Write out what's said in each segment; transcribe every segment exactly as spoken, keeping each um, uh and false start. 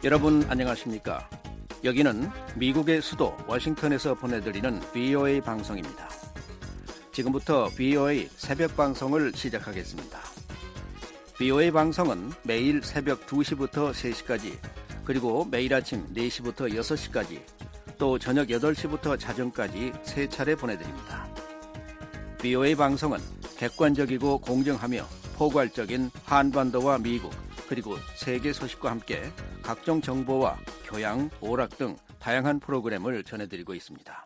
여러분 안녕하십니까? 여기는 미국의 수도 워싱턴에서 보내드리는 브이오에이 방송입니다. 지금부터 브이오에이 새벽 방송을 시작하겠습니다. 브이오에이 방송은 매일 새벽 두 시부터 세 시까지, 그리고 매일 아침 네 시부터 여섯 시까지, 또 저녁 여덟 시부터 자정까지 세 차례 보내드립니다. 브이오에이 방송은 객관적이고 공정하며 포괄적인 한반도와 미국, 그리고 세계 소식과 함께 각종 정보와 교양, 오락 등 다양한 프로그램을 전해드리고 있습니다.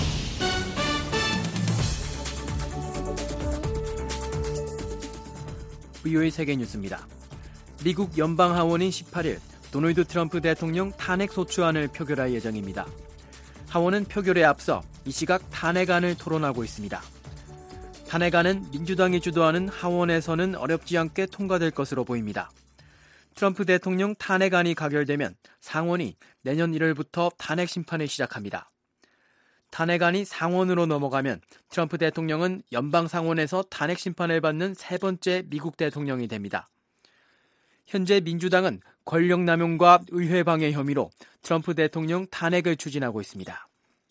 브이오에이 세계뉴스입니다. 미국 연방하원이 십팔 일 도널드 트럼프 대통령 탄핵소추안을 표결할 예정입니다. 하원은 표결에 앞서 이 시각 탄핵안을 토론하고 있습니다. 탄핵안은 민주당이 주도하는 하원에서는 어렵지 않게 통과될 것으로 보입니다. 트럼프 대통령 탄핵안이 가결되면 상원이 내년 일월부터 탄핵 심판을 시작합니다. 탄핵안이 상원으로 넘어가면 트럼프 대통령은 연방 상원에서 탄핵 심판을 받는 세 번째 미국 대통령이 됩니다. 현재 민주당은 권력남용과 의회방해 혐의로 트럼프 대통령 탄핵을 추진하고 있습니다.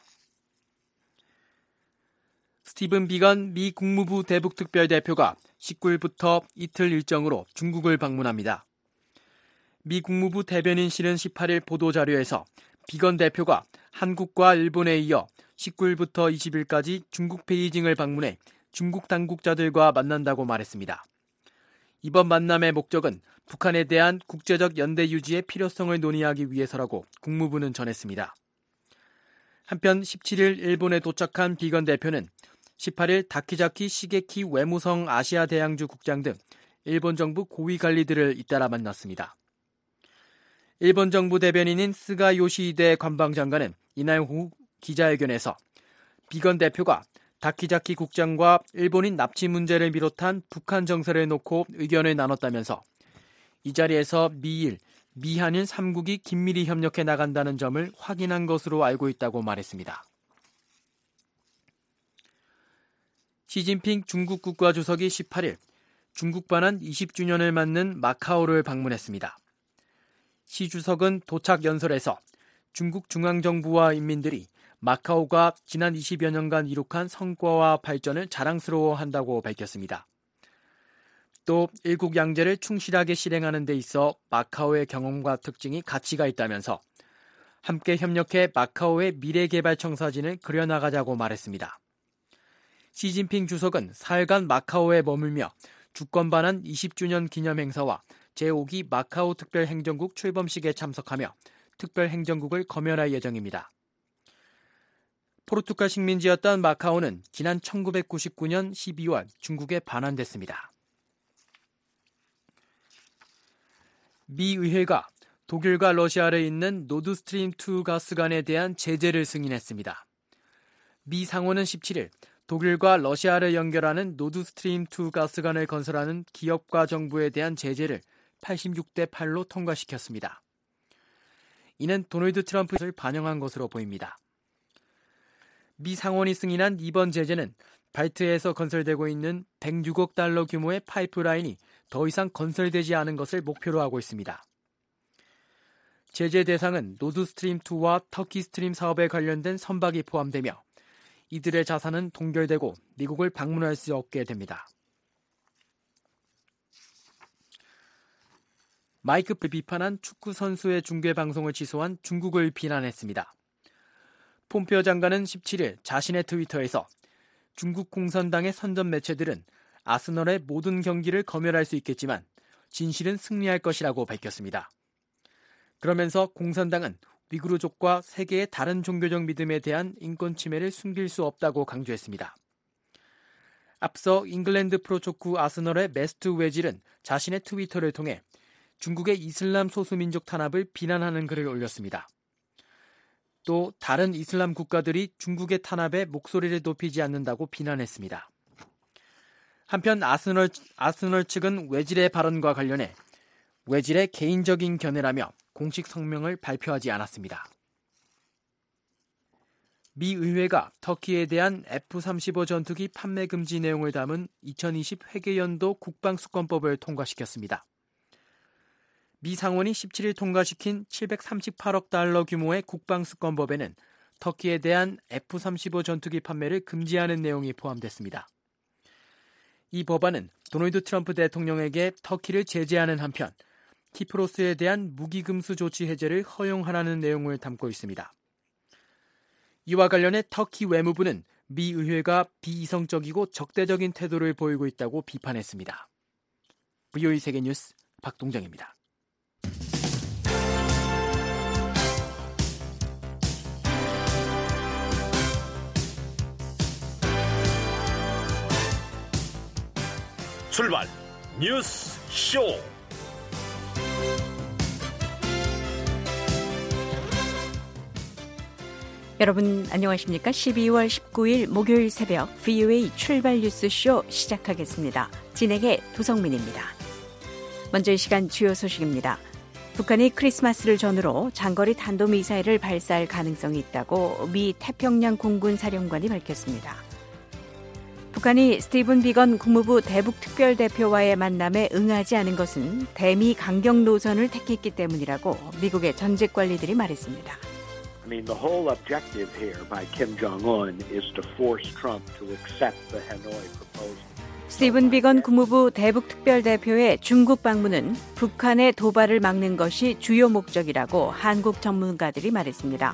스티븐 비건 미 국무부 대북특별대표가 십구 일부터 이틀 일정으로 중국을 방문합니다. 미 국무부 대변인실은 십팔 일 보도자료에서 비건 대표가 한국과 일본에 이어 십구 일부터 이십 일까지 중국 베이징을 방문해 중국 당국자들과 만난다고 말했습니다. 이번 만남의 목적은 북한에 대한 국제적 연대 유지의 필요성을 논의하기 위해서라고 국무부는 전했습니다. 한편 십칠 일 일본에 도착한 비건 대표는 십팔 일 다키자키 시게키 외무성 아시아 대양주 국장 등 일본 정부 고위 관리들을 잇따라 만났습니다. 일본 정부 대변인인 스가 요시히데 관방장관은 이날 오후 기자회견에서 비건 대표가 다키자키 국장과 일본인 납치 문제를 비롯한 북한 정세를 놓고 의견을 나눴다면서 이 자리에서 미일, 미한일 삼 국이 긴밀히 협력해 나간다는 점을 확인한 것으로 알고 있다고 말했습니다. 시진핑 중국 국가주석이 십팔 일 중국 반환 이십 주년을 맞는 마카오를 방문했습니다. 시 주석은 도착 연설에서 중국 중앙정부와 인민들이 마카오가 지난 이십여 년간 이룩한 성과와 발전을 자랑스러워한다고 밝혔습니다. 또 일국 양제를 충실하게 실행하는 데 있어 마카오의 경험과 특징이 가치가 있다면서 함께 협력해 마카오의 미래개발 청사진을 그려나가자고 말했습니다. 시진핑 주석은 사흘간 마카오에 머물며 주권 반환 이십 주년 기념 행사와 제오 기 마카오 특별행정국 출범식에 참석하며 특별행정국을 검열할 예정입니다. 포르투갈 식민지였던 마카오는 지난 천구백구십구 년 십이월 중국에 반환됐습니다. 미 의회가 독일과 러시아를 잇는 노드스트림 투 가스관에 대한 제재를 승인했습니다. 미 상원은 십칠 일 독일과 러시아를 연결하는 노드스트림 투 가스관을 건설하는 기업과 정부에 대한 제재를 팔십육 대 팔로 통과시켰습니다. 이는 도널드 트럼프를 반영한 것으로 보입니다. 미 상원이 승인한 이번 제재는 발트해에서 건설되고 있는 백육억 달러 규모의 파이프라인이 더 이상 건설되지 않은 것을 목표로 하고 있습니다. 제재 대상은 노드스트림 투와 터키스트림 사업에 관련된 선박이 포함되며 이들의 자산은 동결되고 미국을 방문할 수 없게 됩니다. 마이크를 비판한 축구 선수의 중계 방송을 취소한 중국을 비난했습니다. 폼페오 장관은 십칠 일 자신의 트위터에서 중국 공산당의 선전 매체들은 아스널의 모든 경기를 검열할 수 있겠지만 진실은 승리할 것이라고 밝혔습니다. 그러면서 공산당은 위구르족과 세계의 다른 종교적 믿음에 대한 인권 침해를 숨길 수 없다고 강조했습니다. 앞서 잉글랜드 프로축구 아스널의 메스트 웨질은 자신의 트위터를 통해 중국의 이슬람 소수민족 탄압을 비난하는 글을 올렸습니다. 또 다른 이슬람 국가들이 중국의 탄압에 목소리를 높이지 않는다고 비난했습니다. 한편 아스널, 아스널 측은 웨질의 발언과 관련해 웨질의 개인적인 견해라며 공식 성명을 발표하지 않았습니다. 미 의회가 터키에 대한 에프 삼십오 전투기 판매 금지 내용을 담은 이천이십 회계연도 국방수권법을 통과시켰습니다. 미 상원이 십칠 일 통과시킨 칠백삼십팔억 달러 규모의 국방수권법에는 터키에 대한 에프 삼십오 전투기 판매를 금지하는 내용이 포함됐습니다. 이 법안은 도널드 트럼프 대통령에게 터키를 제재하는 한편 키프로스에 대한 무기금수 조치 해제를 허용하라는 내용을 담고 있습니다. 이와 관련해 터키 외무부는 미 의회가 비이성적이고 적대적인 태도를 보이고 있다고 비판했습니다. 브이오이 세계뉴스 박동정입니다. 출발 뉴스 쇼. 여러분 안녕하십니까? 십이월 십구일 목요일 새벽 브이오에이 출발 뉴스 쇼 시작하겠습니다. 진행의 도성민입니다. 먼저 이 시간 주요 소식입니다. 북한이 크리스마스를 전후로 장거리 탄도미사일을 발사할 가능성이 있다고 미 태평양 공군 사령관이 밝혔습니다. 북한이 스티븐 비건 국무부 대북특별대표와의 만남에 응하지 않은 것은 대미 강경 노선을 택했기 때문이라고 미국의 전직 관리들이 말했습니다. I mean, the whole objective here by Kim Jong-un is to force Trump to accept the Hanoi proposal. 스티븐 비건 국무부 대북특별대표의 중국 방문은 북한의 도발을 막는 것이 주요 목적이라고 한국 전문가들이 말했습니다.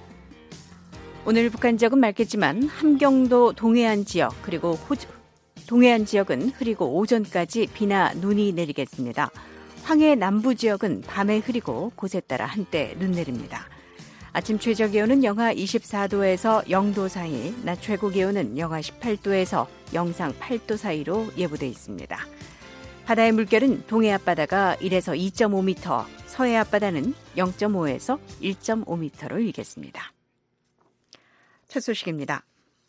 오늘 북한 지역은 맑겠지만 함경도 동해안 지역 그리고 호주, 동해안 지역은 흐리고 오전까지 비나 눈이 내리겠습니다. 황해 남부 지역은 밤에 흐리고 곳에 따라 한때 눈 내립니다. 아침 최저 기온은 영하 이십사도에서 영도 사이, 낮 최고 기온은 영하 십팔도에서 영상 팔도 사이로 예보돼 있습니다. 바다의 물결은 동해 앞바다가 일에서 이점오 미터, 서해 앞바다는 영점오에서 일점오 미터로 일겠습니다. 첫 소식입니다.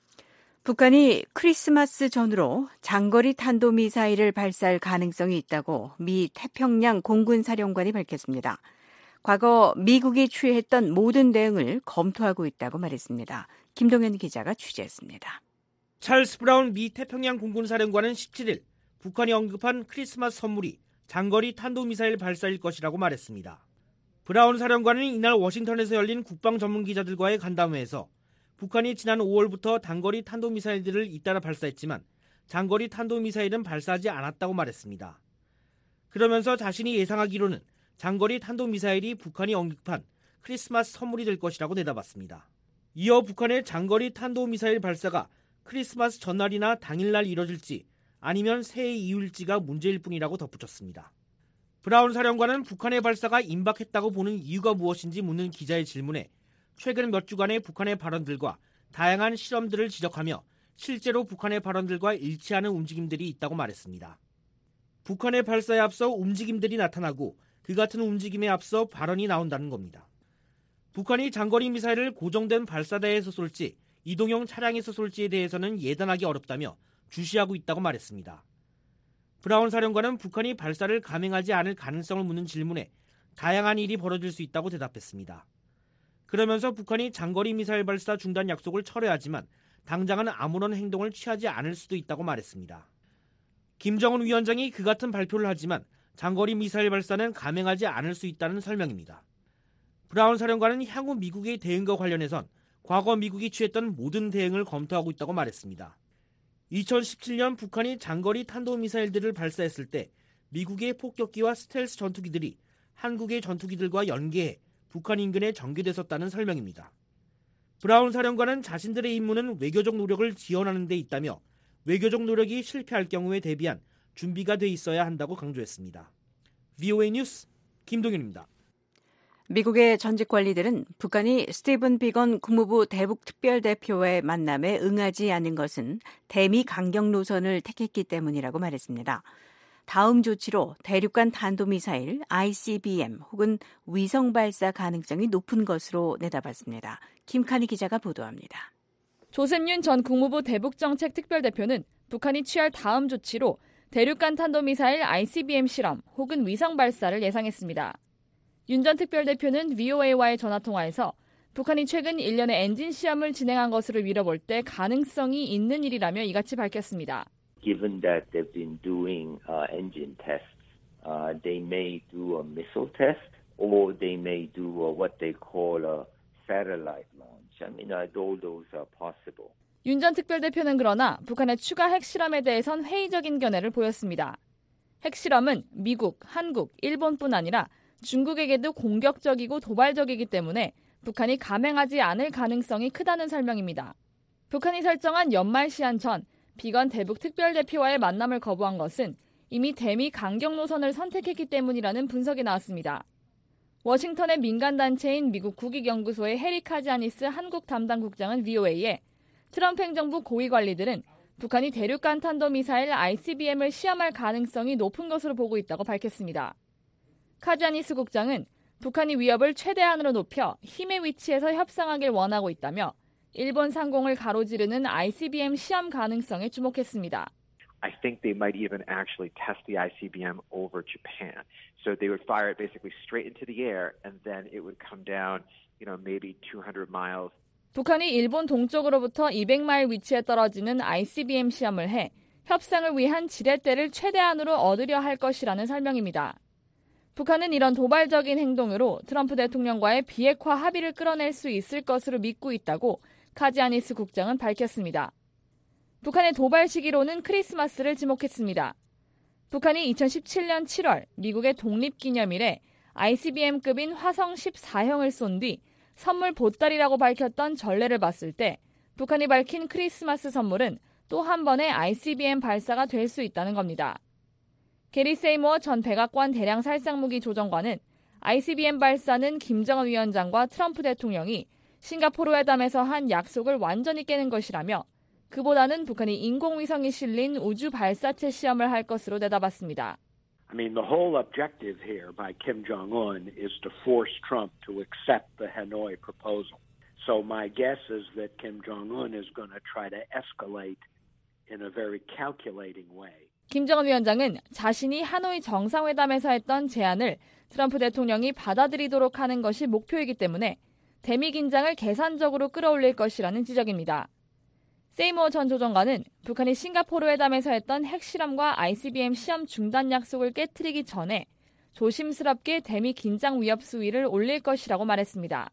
북한이 크리스마스 전후로 장거리 탄도미사일을 발사할 가능성이 있다고 미 태평양 공군 사령관이 밝혔습니다. 과거 미국이 취했던 모든 대응을 검토하고 있다고 말했습니다. 김동현 기자가 취재했습니다. 찰스 브라운 미 태평양 공군사령관은 십칠일 북한이 언급한 크리스마스 선물이 장거리 탄도미사일 발사일 것이라고 말했습니다. 브라운 사령관은 이날 워싱턴에서 열린 국방 전문 기자들과의 간담회에서 북한이 지난 오월부터 단거리 탄도미사일들을 잇따라 발사했지만 장거리 탄도미사일은 발사하지 않았다고 말했습니다. 그러면서 자신이 예상하기로는 장거리 탄도미사일이 북한이 언급한 크리스마스 선물이 될 것이라고 내다봤습니다. 이어 북한의 장거리 탄도미사일 발사가 크리스마스 전날이나 당일날 이뤄질지 아니면 새해 이후일지가 문제일 뿐이라고 덧붙였습니다. 브라운 사령관은 북한의 발사가 임박했다고 보는 이유가 무엇인지 묻는 기자의 질문에 최근 몇 주간의 북한의 발언들과 다양한 실험들을 지적하며 실제로 북한의 발언들과 일치하는 움직임들이 있다고 말했습니다. 북한의 발사에 앞서 움직임들이 나타나고 그 같은 움직임에 앞서 발언이 나온다는 겁니다. 북한이 장거리 미사일을 고정된 발사대에서 쏠지 이동형 차량에서 쏠지에 대해서는 예단하기 어렵다며 주시하고 있다고 말했습니다. 브라운 사령관은 북한이 발사를 감행하지 않을 가능성을 묻는 질문에 다양한 일이 벌어질 수 있다고 대답했습니다. 그러면서 북한이 장거리 미사일 발사 중단 약속을 철회하지만 당장은 아무런 행동을 취하지 않을 수도 있다고 말했습니다. 김정은 위원장이 그 같은 발표를 하지만 장거리 미사일 발사는 감행하지 않을 수 있다는 설명입니다. 브라운 사령관은 향후 미국의 대응과 관련해선 과거 미국이 취했던 모든 대응을 검토하고 있다고 말했습니다. 이천십칠년 북한이 장거리 탄도미사일들을 발사했을 때 미국의 폭격기와 스텔스 전투기들이 한국의 전투기들과 연계해 북한 인근에 전개됐었다는 설명입니다. 브라운 사령관은 자신들의 임무는 외교적 노력을 지원하는 데 있다며 외교적 노력이 실패할 경우에 대비한 준비가 돼 있어야 한다고 강조했습니다. 브이오에이 뉴스 김동현입니다. 미국의 전직 관리들은 북한이 스티븐 비건 국무부 대북특별대표의 만남에 응하지 않은 것은 대미 강경 노선을 택했기 때문이라고 말했습니다. 다음 조치로 대륙간 탄도미사일 아이씨비엠 혹은 위성 발사 가능성이 높은 것으로 내다봤습니다. 김칸희 기자가 보도합니다. 조셉윤 전 국무부 대북정책특별대표는 북한이 취할 다음 조치로 대륙간 탄도미사일 아이씨비엠 실험 혹은 위성 발사를 예상했습니다. 윤 전 특별대표는 브이오에이와의 전화통화에서 북한이 최근 일련의 엔진 시험을 진행한 것으로 미뤄볼 때 가능성이 있는 일이라며 이같이 밝혔습니다. Given that they've been doing uh, engine tests uh, they may do a missile test or they may do uh, what they call a satellite launch. I mean, uh, all those are possible. 윤 전 특별대표는 그러나 북한의 추가 핵실험에 대해선 회의적인 견해를 보였습니다. 핵실험은 미국, 한국, 일본뿐 아니라 중국에게도 공격적이고 도발적이기 때문에 북한이 감행하지 않을 가능성이 크다는 설명입니다. 북한이 설정한 연말 시한 전 비건 대북 특별대표와의 만남을 거부한 것은 이미 대미 강경 노선을 선택했기 때문이라는 분석이 나왔습니다. 워싱턴의 민간단체인 미국 국익연구소의 해리 카지아니스 한국 담당 국장은 브이오에이에 트럼프 행정부 고위 관리들은 북한이 대륙간 탄도미사일 아이씨비엠을 시험할 가능성이 높은 것으로 보고 있다고 밝혔습니다. 카지아니스 국장은 북한이 위협을 최대한으로 높여 힘의 위치에서 협상하길 원하고 있다며 일본 상공을 가로지르는 아이씨비엠 시험 가능성에 주목했습니다. I think they might even actually test the 아이씨비엠 over Japan. So they would fire it basically straight into the air and then it would come down, you know, maybe two hundred miles. 북한이 일본 동쪽으로부터 이백 마일 위치에 떨어지는 아이씨비엠 시험을 해 협상을 위한 지렛대를 최대한으로 얻으려 할 것이라는 설명입니다. 북한은 이런 도발적인 행동으로 트럼프 대통령과의 비핵화 합의를 끌어낼 수 있을 것으로 믿고 있다고 카지아니스 국장은 밝혔습니다. 북한의 도발 시기로는 크리스마스를 지목했습니다. 북한이 이천십칠 년 칠월 미국의 독립기념일에 아이씨비엠급인 화성 십사형을 쏜 뒤 선물 보따리라고 밝혔던 전례를 봤을 때 북한이 밝힌 크리스마스 선물은 또 한 번의 아이씨비엠 발사가 될 수 있다는 겁니다. 게리 세이모어 전 백악관 대량 살상무기 조정관은 아이씨비엠 발사는 김정은 위원장과 트럼프 대통령이 싱가포르 회담에서 한 약속을 완전히 깨는 것이라며 그보다는 북한이 인공위성이 실린 우주 발사체 시험을 할 것으로 내다봤습니다. I mean, the whole objective here by Kim Jong-un is to force Trump to accept the Hanoi proposal. So my guess is that Kim Jong-un is going to try to escalate in a very calculating way. 김정은 위원장은 자신이 하노이 정상회담에서 했던 제안을 트럼프 대통령이 받아들이도록 하는 것이 목표이기 때문에 대미 긴장을 계산적으로 끌어올릴 것이라는 지적입니다. 세이모어 전 조정관은 북한이 싱가포르 회담에서 했던 핵실험과 아이씨비엠 시험 중단 약속을 깨트리기 전에 조심스럽게 대미 긴장 위협 수위를 올릴 것이라고 말했습니다.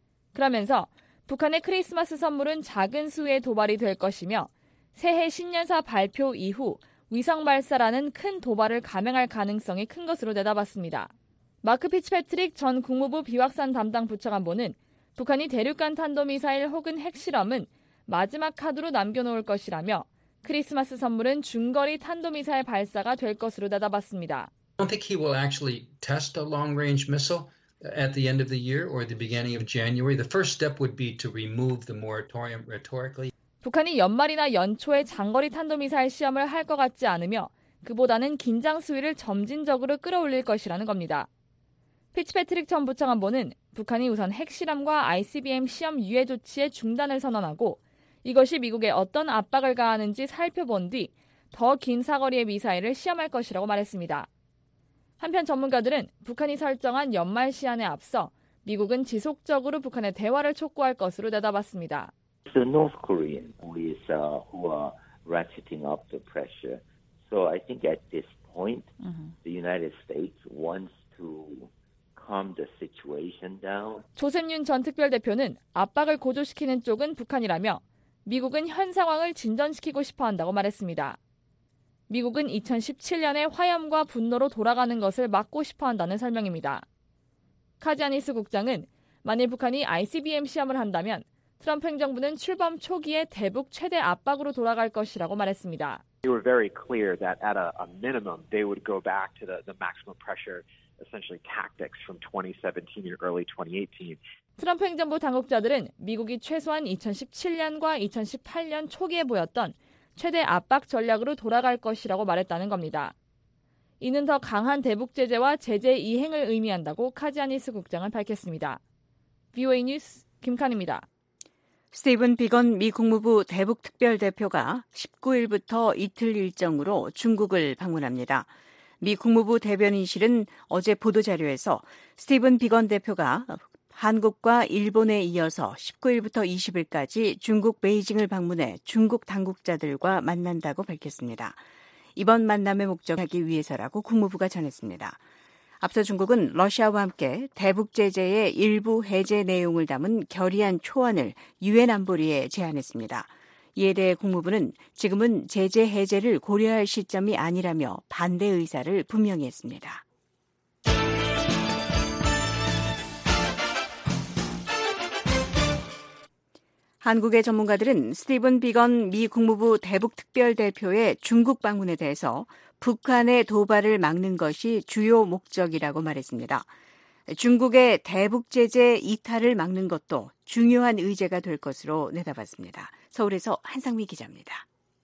그러면서 북한의 크리스마스 선물은 작은 수의 도발이 될 것이며 새해 신년사 발표 이후 위성 발사라는 큰 도발을 감행할 가능성이 큰 것으로 내다봤습니다. 마크 피츠패트릭 전 국무부 비확산 담당 부차관보는 북한이 대륙간 탄도미사일 혹은 핵실험은 마지막 카드로 남겨놓을 것이라며 크리스마스 선물은 중거리 탄도미사일 발사가 될 것으로 내다봤습니다. I don't think he will actually test a long-range missile at the end of the year or the beginning of January. The first step would be to remove the moratorium rhetorically. 북한이 연말이나 연초에 장거리 탄도미사일 시험을 할 것 같지 않으며 그보다는 긴장 수위를 점진적으로 끌어올릴 것이라는 겁니다. 피츠패트릭 전 부차관보는 북한이 우선 핵실험과 아이씨비엠 시험 유예 조치의 중단을 선언하고 이것이 미국에 어떤 압박을 가하는지 살펴본 뒤 더 긴 사거리의 미사일을 시험할 것이라고 말했습니다. 한편 전문가들은 북한이 설정한 연말 시한에 앞서 미국은 지속적으로 북한의 대화를 촉구할 것으로 내다봤습니다. The North Korean who is uh, who are ratcheting up the pressure. So I think at this point, mm-hmm. the United States wants to calm the situation down. 조셉윤 전 특별대표는 압박을 고조시키는 쪽은 북한이라며 미국은 현 상황을 진전시키고 싶어 한다고 말했습니다. 미국은 이천십칠 년에 화염과 분노로 돌아가는 것을 막고 싶어 한다는 설명입니다. 카지아니스 국장은 만일 북한이 아이씨비엠 시험을 한다면 트럼프 행정부는 출범 초기에 대북 최대 압박으로 돌아갈 것이라고 말했습니다. They were very clear that at a, a minimum they would go back to the, the maximum pressure essentially tactics from twenty seventeen or early twenty eighteen. 트럼프 행정부 당국자들은 미국이 최소한 이천십칠 년과 이천십팔 년 초기에 보였던 최대 압박 전략으로 돌아갈 것이라고 말했다는 겁니다. 이는 더 강한 대북 제재와 제재 이행을 의미한다고 카지아니스 국장은 밝혔습니다. 브이오에이 뉴스 김칸입니다. 스티븐 비건 미 국무부 대북 특별대표가 십구 일부터 이틀 일정으로 중국을 방문합니다. 미 국무부 대변인실은 어제 보도자료에서 스티븐 비건 대표가 한국과 일본에 이어서 십구 일부터 이십 일까지 중국 베이징을 방문해 중국 당국자들과 만난다고 밝혔습니다. 이번 만남의 목적하기 위해서라고 국무부가 전했습니다. 앞서 중국은 러시아와 함께 대북 제재의 일부 해제 내용을 담은 결의안 초안을 유엔 안보리에 제안했습니다. 이에 대해 국무부는 지금은 제재 해제를 고려할 시점이 아니라며 반대 의사를 분명히 했습니다. 한국의 전문가들은 스티븐 비건 미 국무부 대북 특별대표의 중국 방문에 대해서 북한의 도발을 막는 것이 주요 목적이라고 말했습니다. 중국의 대북 제재 이탈을 막는 것도 중요한 의제가 될 것으로 내다봤습니다. 서울에서 한상미 기자입니다.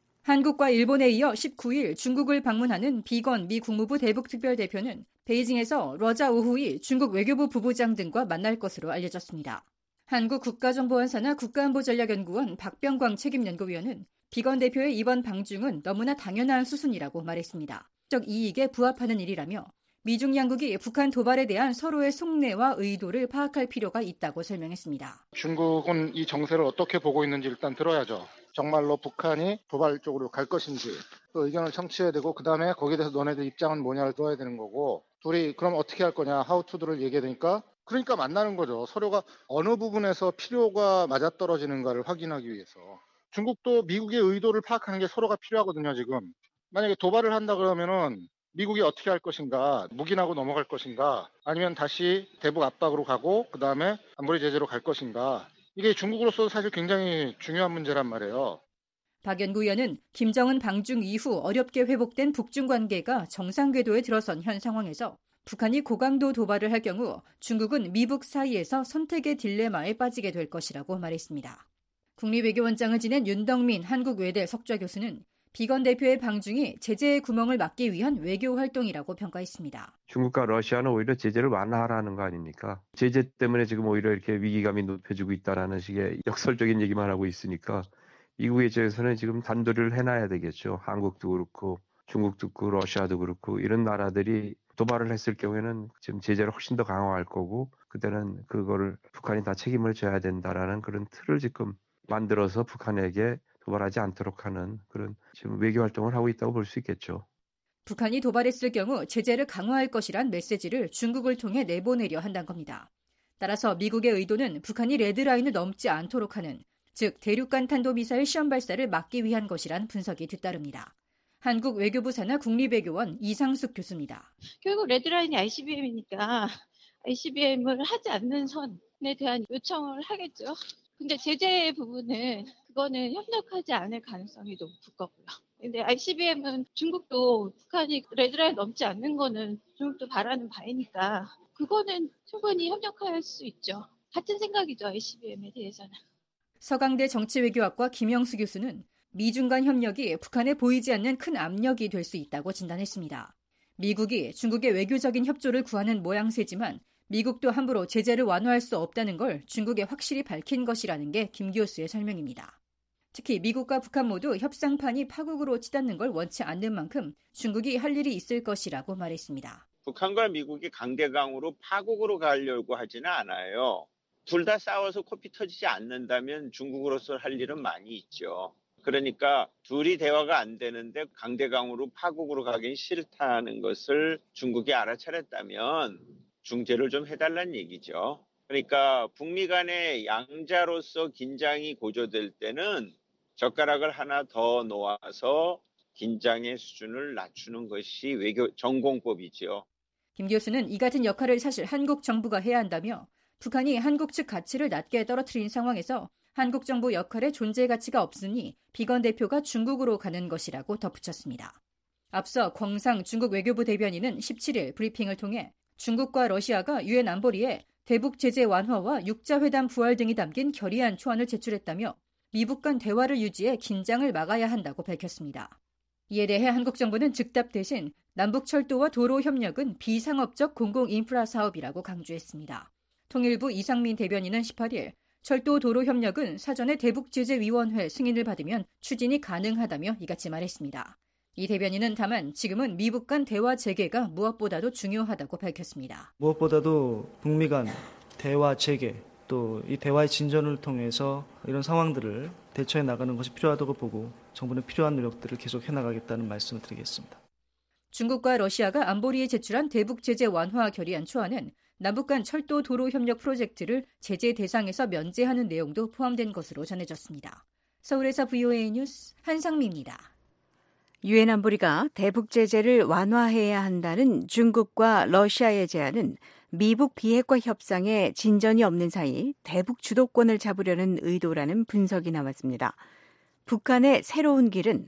한국과 일본에 이어 십구 일 중국을 방문하는 비건 미 국무부 대북 특별대표는 베이징에서 러자 우후이 중국 외교부 부부장 등과 만날 것으로 알려졌습니다. 한국 국가정보원사나 국가안보전략연구원 박병광 책임연구위원은 비건 대표의 이번 방중은 너무나 당연한 수순이라고 말했습니다. 적 이익에 부합하는 일이라며 미중 양국이 북한 도발에 대한 서로의 속내와 의도를 파악할 필요가 있다고 설명했습니다. 중국은 이 정세를 어떻게 보고 있는지 일단 들어야죠. 정말로 북한이 도발 쪽으로 갈 것인지 그 의견을 청취해야 되고 그다음에 거기에 대해서 너네들 입장은 뭐냐를 들어야 되는 거고 둘이 그럼 어떻게 할 거냐 하우투들을 얘기해야 되니까 그러니까 만나는 거죠. 서로가 어느 부분에서 필요가 맞아떨어지는가를 확인하기 위해서. 중국도 미국의 의도를 파악하는 게 서로가 필요하거든요, 지금. 만약에 도발을 한다 그러면은 미국이 어떻게 할 것인가, 묵인하고 넘어갈 것인가, 아니면 다시 대북 압박으로 가고 그다음에 안보리 제재로 갈 것인가. 이게 중국으로서 사실 굉장히 중요한 문제란 말이에요. 박 연구위원은 김정은 방중 이후 어렵게 회복된 북중 관계가 정상 궤도에 들어선 현 상황에서 북한이 고강도 도발을 할 경우 중국은 미북 사이에서 선택의 딜레마에 빠지게 될 것이라고 말했습니다. 국립외교원장을 지낸 윤덕민 한국외대 석좌 교수는 비건 대표의 방중이 제재의 구멍을 막기 위한 외교 활동이라고 평가했습니다. 중국과 러시아는 오히려 제재를 완화하라는 거 아닙니까? 제재 때문에 지금 오히려 이렇게 위기감이 높여지고 있다는 식의 역설적인 얘기만 하고 있으니까 미국의 입장에서는 지금 단도리를 해놔야 되겠죠. 한국도 그렇고 중국도 그렇고 러시아도 그렇고 이런 나라들이 도발을 했을 경우에는 지금 제재를 훨씬 더 강화할 거고 그때는 그거를 북한이 다 책임을 져야 된다라는 그런 틀을 지금 만들어서 북한에게 도발하지 않도록 하는 그런 지금 외교 활동을 하고 있다고 볼 수 있겠죠. 북한이 도발했을 경우 제재를 강화할 것이란 메시지를 중국을 통해 내보내려 한다는 겁니다. 따라서 미국의 의도는 북한이 레드라인을 넘지 않도록 하는, 즉 대륙간 탄도미사일 시험 발사를 막기 위한 것이란 분석이 뒤따릅니다. 한국 외교부 산하 국립외교원 이상숙 교수입니다. 결국 레드라인이 아이씨비엠이니까 아이씨비엠을 하지 않는 선에 대한 요청을 하겠죠. 근데 제재 부분은 그거는 협력하지 않을 가능성이 높을 거고요. 근데 아이씨비엠은 중국도 북한이 레드라인 넘지 않는 거는 중국도 바라는 바이니까 그거는 충분히 협력할 수 있죠. 같은 생각이죠, 아이씨비엠에 대해서는. 서강대 정치외교학과 김영수 교수는 미중 간 협력이 북한에 보이지 않는 큰 압력이 될 수 있다고 진단했습니다. 미국이 중국의 외교적인 협조를 구하는 모양새지만 미국도 함부로 제재를 완화할 수 없다는 걸 중국에 확실히 밝힌 것이라는 게 김 교수의 설명입니다. 특히 미국과 북한 모두 협상판이 파국으로 치닫는 걸 원치 않는 만큼 중국이 할 일이 있을 것이라고 말했습니다. 북한과 미국이 강대강으로 파국으로 가려고 하지는 않아요. 둘 다 싸워서 코피 터지지 않는다면 중국으로서 할 일은 많이 있죠. 그러니까 둘이 대화가 안 되는데 강대강으로 파국으로 가긴 싫다는 것을 중국이 알아차렸다면 중재를 좀 해달라는 얘기죠. 그러니까 북미 간의 양자로서 긴장이 고조될 때는 젓가락을 하나 더 놓아서 긴장의 수준을 낮추는 것이 외교 전공법이죠. 김 교수는 이 같은 역할을 사실 한국 정부가 해야 한다며 북한이 한국 측 가치를 낮게 떨어뜨린 상황에서 한국 정부 역할의 존재 가치가 없으니 비건 대표가 중국으로 가는 것이라고 덧붙였습니다. 앞서 광상 중국 외교부 대변인은 십칠 일 브리핑을 통해 중국과 러시아가 유엔 안보리에 대북 제재 완화와 육자회담 부활 등이 담긴 결의안 초안을 제출했다며 미북 간 대화를 유지해 긴장을 막아야 한다고 밝혔습니다. 이에 대해 한국 정부는 즉답 대신 남북철도와 도로 협력은 비상업적 공공인프라 사업이라고 강조했습니다. 통일부 이상민 대변인은 십팔 일 철도 도로 협력은 사전에 대북제재위원회 승인을 받으면 추진이 가능하다며 이같이 말했습니다. 이 대변인은 다만 지금은 미북 간 대화 재개가 무엇보다도 중요하다고 밝혔습니다. 무엇보다도 북미 간 대화 재개, 또 이 대화의 진전을 통해서 이런 상황들을 대처해 나가는 것이 필요하다고 보고 정부는 필요한 노력들을 계속 해나가겠다는 말씀을 드리겠습니다. 중국과 러시아가 안보리에 제출한 대북 제재 완화 결의안 초안은 남북 간 철도 도로 협력 프로젝트를 제재 대상에서 면제하는 내용도 포함된 것으로 전해졌습니다. 서울에서 브이오에이 뉴스 한상미입니다. 유엔 안보리가 대북 제재를 완화해야 한다는 중국과 러시아의 제안은 미북 비핵화 협상에 진전이 없는 사이 대북 주도권을 잡으려는 의도라는 분석이 나왔습니다. 북한의 새로운 길은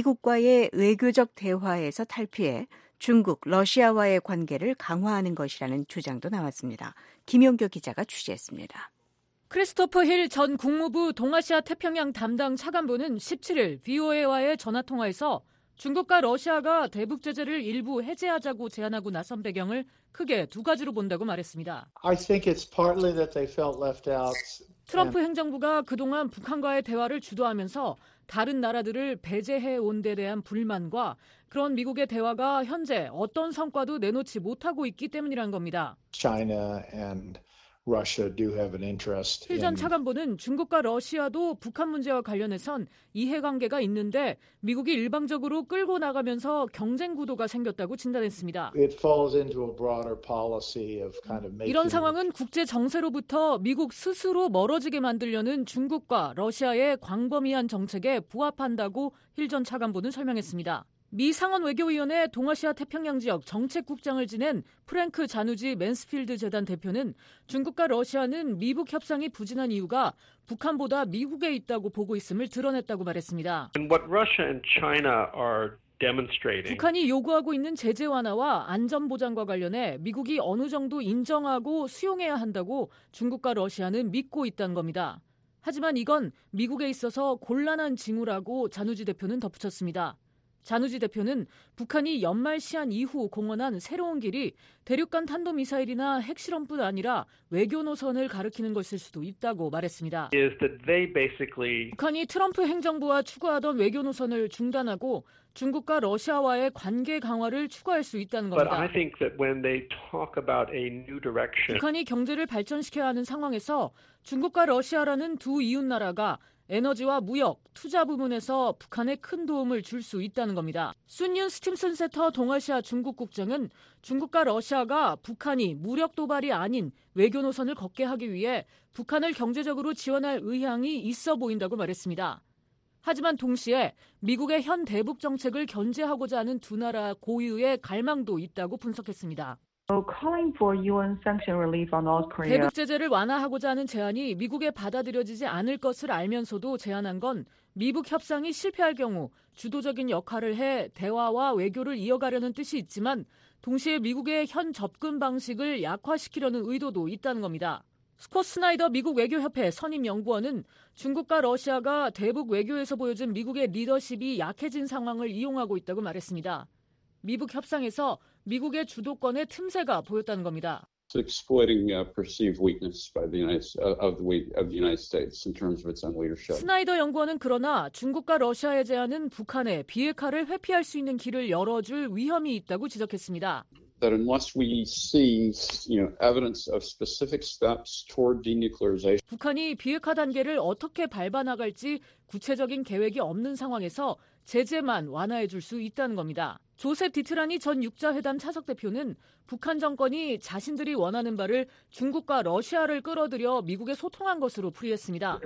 미국과의 외교적 대화에서 탈피해 중국, 러시아와의 관계를 강화하는 것이라는 주장도 나왔습니다. 김용교 기자가 취재했습니다. 크리스토퍼 힐 전 국무부 동아시아 태평양 담당 차관보는 십칠일 브이오에이와의 전화통화에서 중국과 러시아가 대북 제재를 일부 해제하자고 제안하고 나선 배경을 크게 두 가지로 본다고 말했습니다. I think it's partly that they felt left out. 트럼프 행정부가 그동안 북한과의 대화를 주도하면서 다른 나라들을 배제해 온 데 대한 불만과 그런 미국의 대화가 현재 어떤 성과도 내놓지 못하고 있기 때문이란 겁니다. China and Russia do have an interest. 힐 전 차관보는 중국과 러시아도 북한 문제와 관련해선 이해관계가 있는데 미국이 일방적으로 끌고 나가면서 경쟁 구도가 생겼다고 진단했습니다. It falls into a broader policy of kind of making... 이런 상황은 국제 정세로부터 미국 스스로 멀어지게 만들려는 중국과 러시아의 광범위한 정책에 부합한다고 힐 전 차관보는 설명했습니다. 미 상원 외교위원회 동아시아 태평양 지역 정책국장을 지낸 프랭크 자누지 맨스필드 재단 대표는 중국과 러시아는 미북 협상이 부진한 이유가 북한보다 미국에 있다고 보고 있음을 드러냈다고 말했습니다. And what Russia and China are demonstrating. 북한이 요구하고 있는 제재 완화와 안전 보장과 관련해 미국이 어느 정도 인정하고 수용해야 한다고 중국과 러시아는 믿고 있다는 겁니다. 하지만 이건 미국에 있어서 곤란한 징후라고 자누지 대표는 덧붙였습니다. 자누지 대표는 북한이 연말 시한 이후 공언한 새로운 길이 대륙간 탄도미사일이나 핵실험뿐 아니라 외교 노선을 가리키는 것일 수도 있다고 말했습니다. Is that they basically... 북한이 트럼프 행정부와 추구하던 외교 노선을 중단하고 중국과 러시아와의 관계 강화를 추구할 수 있다는 겁니다. But I think that when they talk about a new direction... 북한이 경제를 발전시켜야 하는 상황에서 중국과 러시아라는 두 이웃나라가 에너지와 무역, 투자 부문에서 북한에 큰 도움을 줄 수 있다는 겁니다. 순윤 스팀슨 세터 동아시아 중국 국장은 중국과 러시아가 북한이 무력 도발이 아닌 외교 노선을 걷게 하기 위해 북한을 경제적으로 지원할 의향이 있어 보인다고 말했습니다. 하지만 동시에 미국의 현 대북 정책을 견제하고자 하는 두 나라 고유의 갈망도 있다고 분석했습니다. Calling for 유엔 sanction relief on North Korea. 대북 제재를 완화하고자 하는 제안이 미국에 받아들여지지 않을 것을 알면서도 제안한 건 미북 협상이 실패할 경우 주도적인 역할을 해 대화와 외교를 이어가려는 뜻이 있지만 동시에 미국의 현 접근 방식을 약화시키려는 의도도 있다는 겁니다. 스콧 스나이더 미국 외교협회 선임 연구원은 중국과 러시아가 대북 외교에서 보여준 미국의 리더십이 약해진 상황을 이용하고 있다고 말했습니다. 미북 협상에서 미국의 주도권의 틈새가 보였다는 겁니다. exploiting uh, perceived weakness by the United of the of the United States in terms of its own leadership. 스나이더 연구원은 그러나 중국과 러시아의 제안은 북한의 비핵화를 회피할 수 있는 길을 열어줄 위험이 있다고 지적했습니다. That unless we see, you know, evidence of specific steps toward denuclearization. 북한이 비핵화 단계를 어떻게 밟아 나갈지 구체적인 계획이 없는 상황에서 제재만 완화해 줄 수 있다는 겁니다. 조셉 디트라니 전 육자회담 차석 대표는 북한 정권이 자신들이 원하는 바를 중국과 러시아를 끌어들여 미국에 소통한 것으로 풀이했습니다.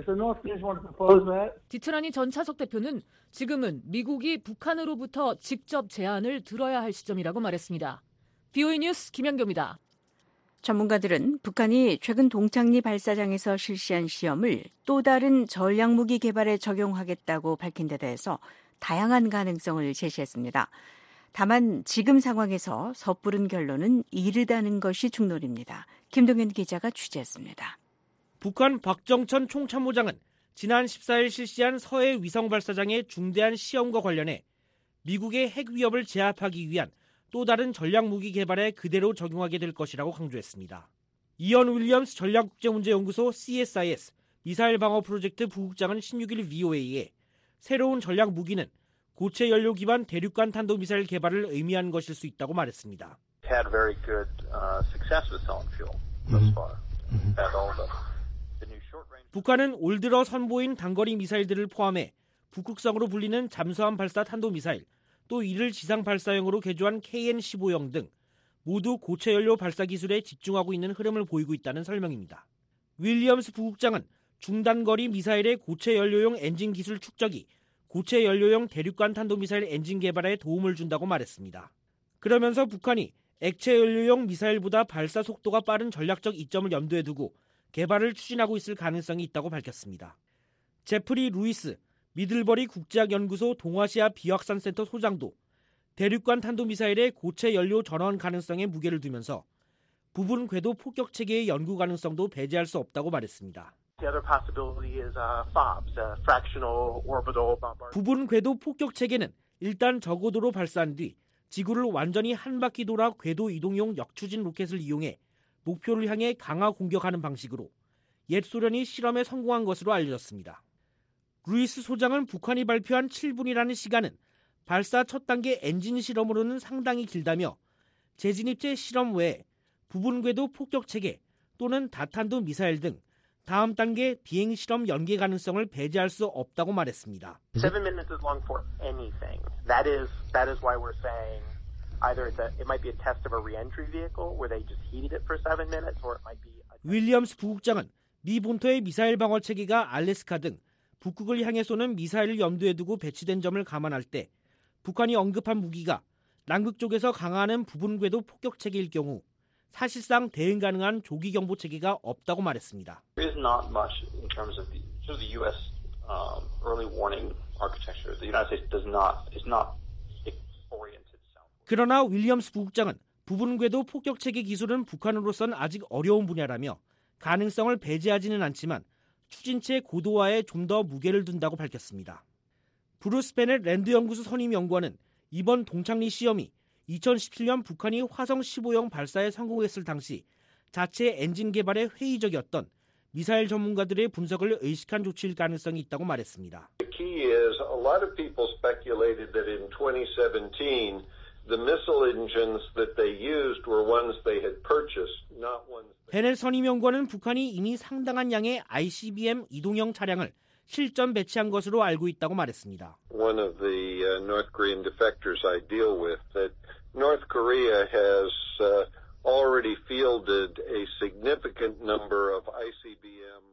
디트라니 전 차석 대표는 지금은 미국이 북한으로부터 직접 제안을 들어야 할 시점이라고 말했습니다. 브이오에이 뉴스 김연경입니다. 전문가들은 북한이 최근 동창리 발사장에서 실시한 시험을 또 다른 전략무기 개발에 적용하겠다고 밝힌 데 대해서 다양한 가능성을 제시했습니다. 다만 지금 상황에서 섣부른 결론은 이르다는 것이 중론입니다. 김동현 기자가 취재했습니다. 북한 박정천 총참모장은 지난 십사일 실시한 서해 위성 발사장의 중대한 시험과 관련해 미국의 핵 위협을 제압하기 위한 또 다른 전략무기 개발에 그대로 적용하게 될 것이라고 강조했습니다. 이언 윌리엄스 전략국제문제연구소 씨에스아이에스 미사일 방어 프로젝트 부국장은 십육일 브이오에이에 새로운 전략무기는 고체 연료 기반 대륙간 탄도미사일 개발을 의미하는 것일 수 있다고 말했습니다. Had very good uh, success with solid fuel thus far. Had all the, the new short range. 북한은 올 들어 선보인 단거리 미사일들을 포함해 북극성으로 불리는 잠수함 발사 탄도미사일, 또 이를 지상 발사형으로 개조한 케이엔 십오형 등 모두 고체 연료 발사 기술에 집중하고 있는 흐름을 보이고 있다는 설명입니다. 윌리엄스 부국장은 중단거리 미사일의 고체 연료용 엔진 기술 축적이 고체 연료용 대륙간 탄도미사일 엔진 개발에 도움을 준다고 말했습니다. 그러면서 북한이 액체 연료용 미사일보다 발사 속도가 빠른 전략적 이점을 염두에 두고 개발을 추진하고 있을 가능성이 있다고 밝혔습니다. 제프리 루이스 미들버리 국제학연구소 동아시아 비확산센터 소장도 대륙간 탄도미사일의 고체 연료 전원 가능성에 무게를 두면서 부분 궤도 폭격 체계의 연구 가능성도 배제할 수 없다고 말했습니다. 부분 궤도 폭격 체계는 일단 저고도로 발사한 뒤 지구를 완전히 한 바퀴 돌아 궤도 이동용 역추진 로켓을 이용해 목표를 향해 강화 공격하는 방식으로 옛 소련이 실험에 성공한 것으로 알려졌습니다. 루이스 소장은 북한이 발표한 칠 분이라는 시간은 발사 첫 단계 엔진 실험으로는 상당히 길다며 재진입체 실험 외에 부분 궤도 폭격 체계 또는 다탄도 미사일 등 다음 단계 비행 실험 연계 가능성을 배제할 수 없다고 말했습니다. Seven minutes is long for anything. That is that is why we're saying either it's a, it might be a test of a re-entry vehicle where they just heated it for seven minutes, or it might be. A... 윌리엄스 부국장은 미 본토의 미사일 방어 체계가 알래스카 등 북극을 향해 쏘는 미사일을 염두에 두고 배치된 점을 감안할 때 북한이 언급한 무기가 남극 쪽에서 강화하는 부분 궤도 폭격 체계일 경우 사실상 대응 가능한 조기 경보 체계가 없다고 말했습니다. There is not much in terms of the, sort of the U S um, early warning architecture. The United States does not is not oriented south. 그러나 윌리엄스 부국장은 부분 궤도 폭격 체계 기술은 북한으로선 아직 어려운 분야라며 가능성을 배제하지는 않지만 추진체 고도화에 좀 더 무게를 둔다고 밝혔습니다. 브루스 베넷 랜드 연구소 선임 연구원은 이번 동창리 시험이 이천십칠 년 북한이 화성 십오형 발사에 성공했을 당시 자체 엔진 개발에 회의적이었던 미사일 전문가들의 분석을 의식한 조치일 가능성이 있다고 말했습니다. The key is a lot of people speculated that in twenty seventeen the missile engines that they used were ones they had purchased, not ones. 베넷 선임 연구원은 북한이 이미 상당한 양의 아이씨비엠 이동형 차량을 실전 배치한 것으로 알고 있다고 말했습니다. One of the uh, North Korean defectors I deal with, that North Korea has uh, already fielded a significant number of 아이씨비엠.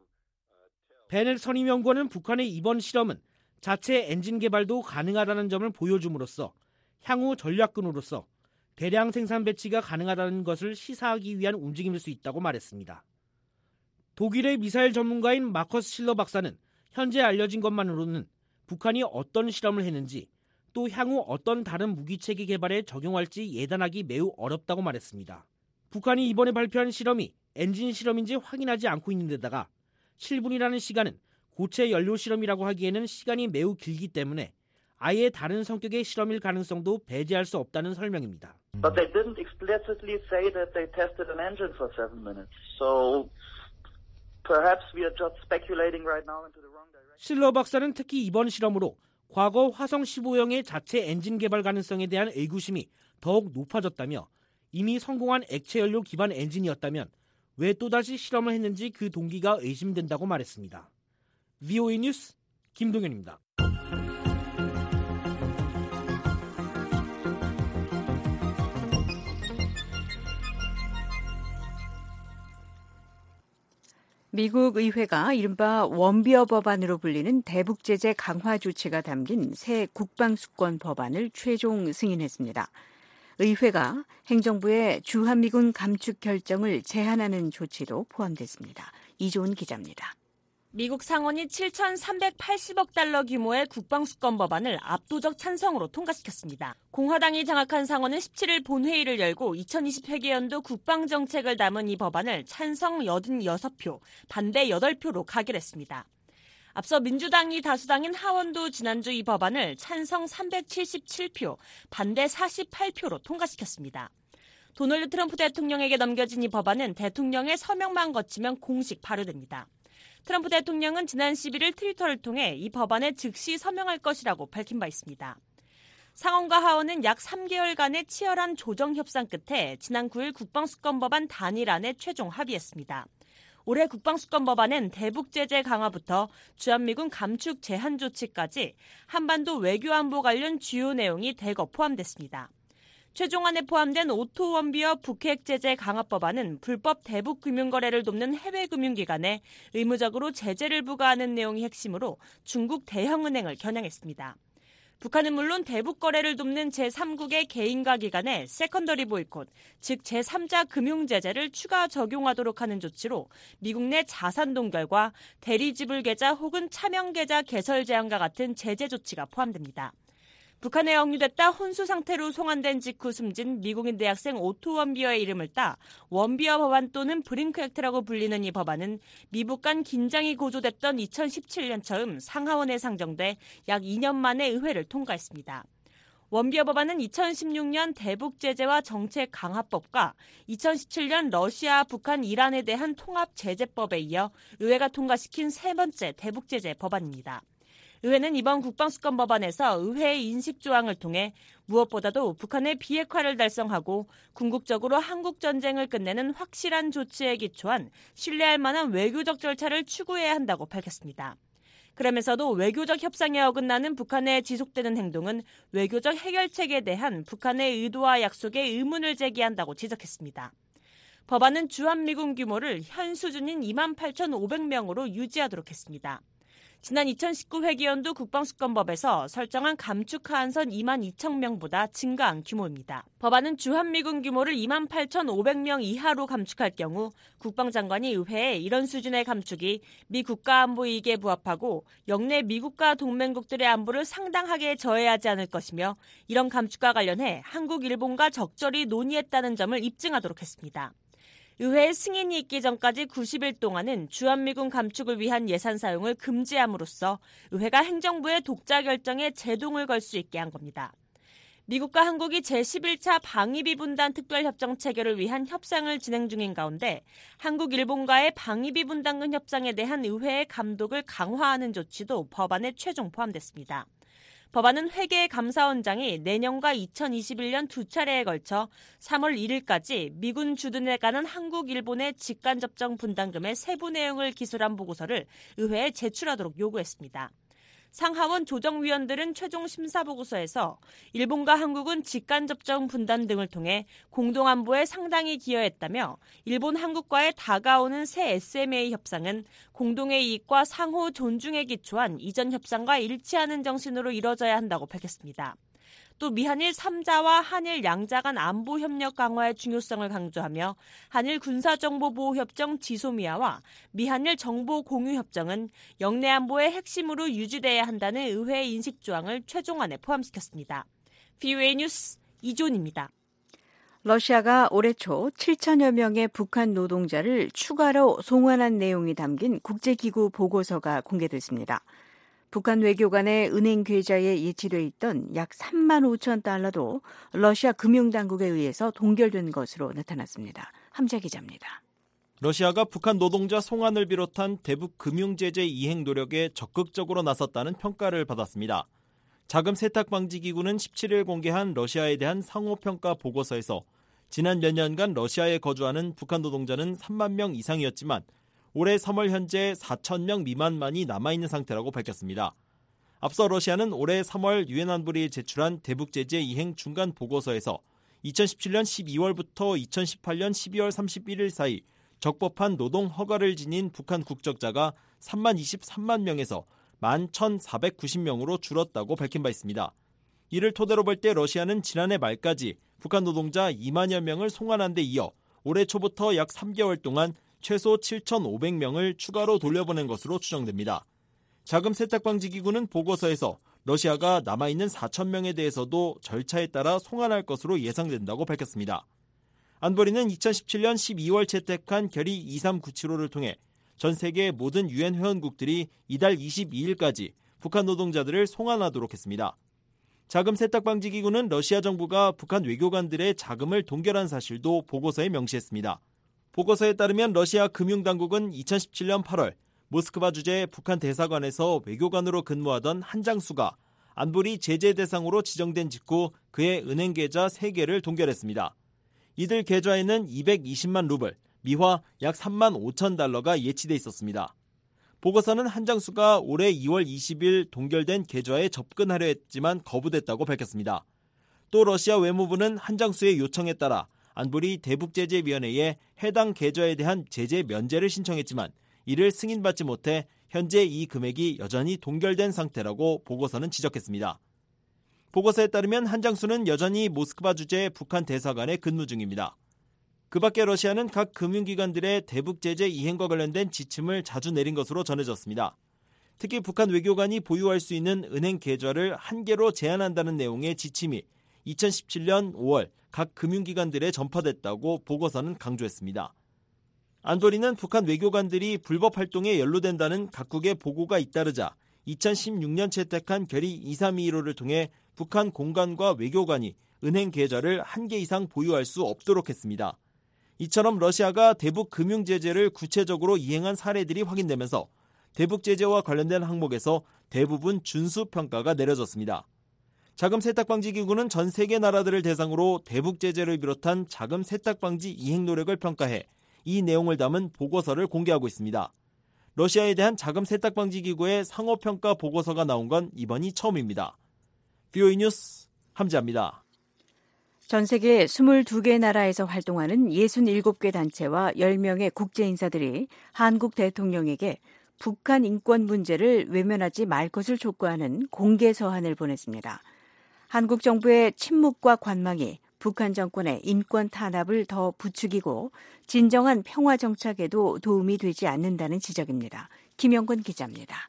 베넷 선임 연구원은 북한의 이번 실험은 자체 엔진 개발도 가능하다는 점을 보여줌으로써 향후 전략군으로서 대량 생산 배치가 가능하다는 것을 시사하기 위한 움직임일 수 있다고 말했습니다. 독일의 미사일 전문가인 마커스 실러 박사는 현재 알려진 것만으로는 북한이 어떤 실험을 했는지 또 향후 어떤 다른 무기체계 개발에 적용할지 예단하기 매우 어렵다고 말했습니다. 북한이 이번에 발표한 실험이 엔진 실험인지 확인하지 않고 있는 데다가 칠 분이라는 시간은 고체 연료 실험이라고 하기에는 시간이 매우 길기 때문에 아예 다른 성격의 실험일 가능성도 배제할 수 없다는 설명입니다. But they didn't explicitly say that they tested an engine for seven minutes. So perhaps we are just speculating right now into the wrong direction. 실러 박사는 특히 이번 실험으로 과거 화성 십오형의 자체 엔진 개발 가능성에 대한 의구심이 더욱 높아졌다며 이미 성공한 액체 연료 기반 엔진이었다면 왜 또다시 실험을 했는지 그 동기가 의심된다고 말했습니다. 브이오에이 뉴스 김동현입니다. 미국 의회가 이른바 원비어 법안으로 불리는 대북 제재 강화 조치가 담긴 새 국방수권 법안을 최종 승인했습니다. 의회가 행정부의 주한미군 감축 결정을 제한하는 조치도 포함됐습니다. 이조은 기자입니다. 미국 상원이 칠천삼백팔십억 달러 규모의 국방수권 법안을 압도적 찬성으로 통과시켰습니다. 공화당이 장악한 상원은 십칠 일 본회의를 열고 이천이십 회계연도 국방정책을 담은 이 법안을 찬성 팔십육 표, 반대 여덟 표로 가결했습니다. 앞서 민주당이 다수당인 하원도 지난주 이 법안을 찬성 삼백칠십칠 표, 반대 사십팔 표로 통과시켰습니다. 도널드 트럼프 대통령에게 넘겨진 이 법안은 대통령의 서명만 거치면 공식 발효됩니다. 트럼프 대통령은 지난 십일 일 트위터를 통해 이 법안에 즉시 서명할 것이라고 밝힌 바 있습니다. 상원과 하원은 약 삼 개월간의 치열한 조정 협상 끝에 지난 구 일 국방수권 법안 단일안에 최종 합의했습니다. 올해 국방수권 법안엔 대북 제재 강화부터 주한미군 감축 제한 조치까지 한반도 외교안보 관련 주요 내용이 대거 포함됐습니다. 최종안에 포함된 오토 원비어 북핵 제재 강화 법안은 불법 대북 금융거래를 돕는 해외 금융기관에 의무적으로 제재를 부과하는 내용이 핵심으로 중국 대형은행을 겨냥했습니다. 북한은 물론 대북 거래를 돕는 제삼국의 개인과 기관에 세컨더리 보이콧, 즉 제삼자 금융 제재를 추가 적용하도록 하는 조치로 미국 내 자산 동결과 대리 지불 계좌 혹은 차명 계좌 개설 제한과 같은 제재 조치가 포함됩니다. 북한에 억류됐다 혼수 상태로 송환된 직후 숨진 미국인 대학생 오토 원비어의 이름을 따 원비어 법안 또는 브링크 액트라고 불리는 이 법안은 미북 간 긴장이 고조됐던 이천십칠 년 처음 상하원에 상정돼 약 이 년 만에 의회를 통과했습니다. 원비어 법안은 이천십육 년 대북 제재와 정책 강화법과 이천십칠 년 러시아, 북한, 이란에 대한 통합 제재법에 이어 의회가 통과시킨 세 번째 대북 제재 법안입니다. 의회는 이번 국방수권 법안에서 의회의 인식 조항을 통해 무엇보다도 북한의 비핵화를 달성하고 궁극적으로 한국 전쟁을 끝내는 확실한 조치에 기초한 신뢰할 만한 외교적 절차를 추구해야 한다고 밝혔습니다. 그러면서도 외교적 협상에 어긋나는 북한의 지속되는 행동은 외교적 해결책에 대한 북한의 의도와 약속에 의문을 제기한다고 지적했습니다. 법안은 주한미군 규모를 현 수준인 이만 팔천오백 명으로 유지하도록 했습니다. 지난 이천십구 회기연도 국방수권법에서 설정한 감축 하한선 이만 이천 명보다 증가한 규모입니다. 법안은 주한미군 규모를 이만 팔천오백 명 이하로 감축할 경우 국방장관이 의회에 이런 수준의 감축이 미 국가안보 이익에 부합하고 영내 미국과 동맹국들의 안보를 상당하게 저해하지 않을 것이며 이런 감축과 관련해 한국, 일본과 적절히 논의했다는 점을 입증하도록 했습니다. 의회의 승인이 있기 전까지 구십 일 동안은 주한미군 감축을 위한 예산 사용을 금지함으로써 의회가 행정부의 독자 결정에 제동을 걸 수 있게 한 겁니다. 미국과 한국이 제십일 차 방위비 분담 특별협정 체결을 위한 협상을 진행 중인 가운데 한국, 일본과의 방위비 분담금 협상에 대한 의회의 감독을 강화하는 조치도 법안에 최종 포함됐습니다. 법안은 회계 감사원장이 내년과 이천이십일 년 두 차례에 걸쳐 삼월 일일까지 미군 주둔에 관한 한국, 일본의 직간접정 분담금의 세부 내용을 기술한 보고서를 의회에 제출하도록 요구했습니다. 상하원 조정위원들은 최종 심사 보고서에서 일본과 한국은 직간접정 분담 등을 통해 공동안보에 상당히 기여했다며 일본, 한국과의 다가오는 새 에스엠에이 협상은 공동의 이익과 상호 존중에 기초한 이전 협상과 일치하는 정신으로 이뤄져야 한다고 밝혔습니다. 또 미한일 삼 자와 한일 양자 간 안보 협력 강화의 중요성을 강조하며 한일 군사정보보호협정 지소미아와 미한일 정보공유협정은 영내 안보의 핵심으로 유지돼야 한다는 의회의 인식 조항을 최종안에 포함시켰습니다. 브이오에이 뉴스 이존입니다. 러시아가 올해 초 칠천여 명의 북한 노동자를 추가로 송환한 내용이 담긴 국제기구 보고서가 공개됐습니다. 북한 외교관의 은행 계좌에 예치돼 있던 약 삼만 오천 달러도 러시아 금융당국에 의해서 동결된 것으로 나타났습니다. 함재 기자입니다. 러시아가 북한 노동자 송환을 비롯한 대북 금융제재 이행 노력에 적극적으로 나섰다는 평가를 받았습니다. 자금 세탁 방지 기구는 십칠 일 공개한 러시아에 대한 상호평가 보고서에서 지난 몇 년간 러시아에 거주하는 북한 노동자는 삼만 명 이상이었지만 올해 삼월 현재 사천 명 미만만이 남아있는 상태라고 밝혔습니다. 앞서 러시아는 올해 삼월 유엔 안보리에 제출한 대북 제재 이행 중간 보고서에서 이천십칠 년 십이월부터 이천십팔 년 십이월 삼십일 일 사이 적법한 노동 허가를 지닌 북한 국적자가 삼만 이십삼만 명에서 만 천사백구십 명으로 줄었다고 밝힌 바 있습니다. 이를 토대로 볼 때 러시아는 지난해 말까지 북한 노동자 이만여 명을 송환한 데 이어 올해 초부터 약 삼 개월 동안 최소 칠천오백 명을 추가로 돌려보낸 것으로 추정됩니다. 자금 세탁 방지 기구는 보고서에서 러시아가 남아있는 사천 명에 대해서도 절차에 따라 송환할 것으로 예상된다고 밝혔습니다. 안보리는 이천십칠 년 십이월 채택한 결의 이삼구칠오를 통해 전 세계 모든 유엔 회원국들이 이달 이십이 일까지 북한 노동자들을 송환하도록 했습니다. 자금 세탁 방지 기구는 러시아 정부가 북한 외교관들의 자금을 동결한 사실도 보고서에 명시했습니다. 보고서에 따르면 러시아 금융당국은 이천십칠 년 팔월 모스크바 주재 북한 대사관에서 외교관으로 근무하던 한 장수가 안보리 제재 대상으로 지정된 직후 그의 은행 계좌 세 개를 동결했습니다. 이들 계좌에는 이백이십만 루블, 미화 약 삼만 오천 달러가 예치돼 있었습니다. 보고서는 한장수가 올해 이월 이십일 동결된 계좌에 접근하려 했지만 거부됐다고 밝혔습니다. 또 러시아 외무부는 한장수의 요청에 따라 안보리 대북제재위원회에 해당 계좌에 대한 제재 면제를 신청했지만 이를 승인받지 못해 현재 이 금액이 여전히 동결된 상태라고 보고서는 지적했습니다. 보고서에 따르면 한장수는 여전히 모스크바 주재 북한 대사관에 근무 중입니다. 그 밖에 러시아는 각 금융기관들의 대북 제재 이행과 관련된 지침을 자주 내린 것으로 전해졌습니다. 특히 북한 외교관이 보유할 수 있는 은행 계좌를 한 개로 제한한다는 내용의 지침이 이천십칠 년 오월 각 금융기관들에 전파됐다고 보고서는 강조했습니다. 안보리는 북한 외교관들이 불법 활동에 연루된다는 각국의 보고가 잇따르자 이천십육 년 채택한 결의 이삼이일오를 통해 북한 공관과 외교관이 은행 계좌를 한 개 이상 보유할 수 없도록 했습니다. 이처럼 러시아가 대북 금융 제재를 구체적으로 이행한 사례들이 확인되면서 대북 제재와 관련된 항목에서 대부분 준수 평가가 내려졌습니다. 자금 세탁 방지 기구는 전 세계 나라들을 대상으로 대북 제재를 비롯한 자금 세탁 방지 이행 노력을 평가해 이 내용을 담은 보고서를 공개하고 있습니다. 러시아에 대한 자금 세탁 방지 기구의 상호 평가 보고서가 나온 건 이번이 처음입니다. 비오이 뉴스 함지아입니다. 전 세계 이십이 개 나라에서 활동하는 육십칠 개 단체와 열 명의 국제 인사들이 한국 대통령에게 북한 인권 문제를 외면하지 말 것을 촉구하는 공개 서한을 보냈습니다. 한국 정부의 침묵과 관망이 북한 정권의 인권 탄압을 더 부추기고 진정한 평화 정착에도 도움이 되지 않는다는 지적입니다. 김영건 기자입니다.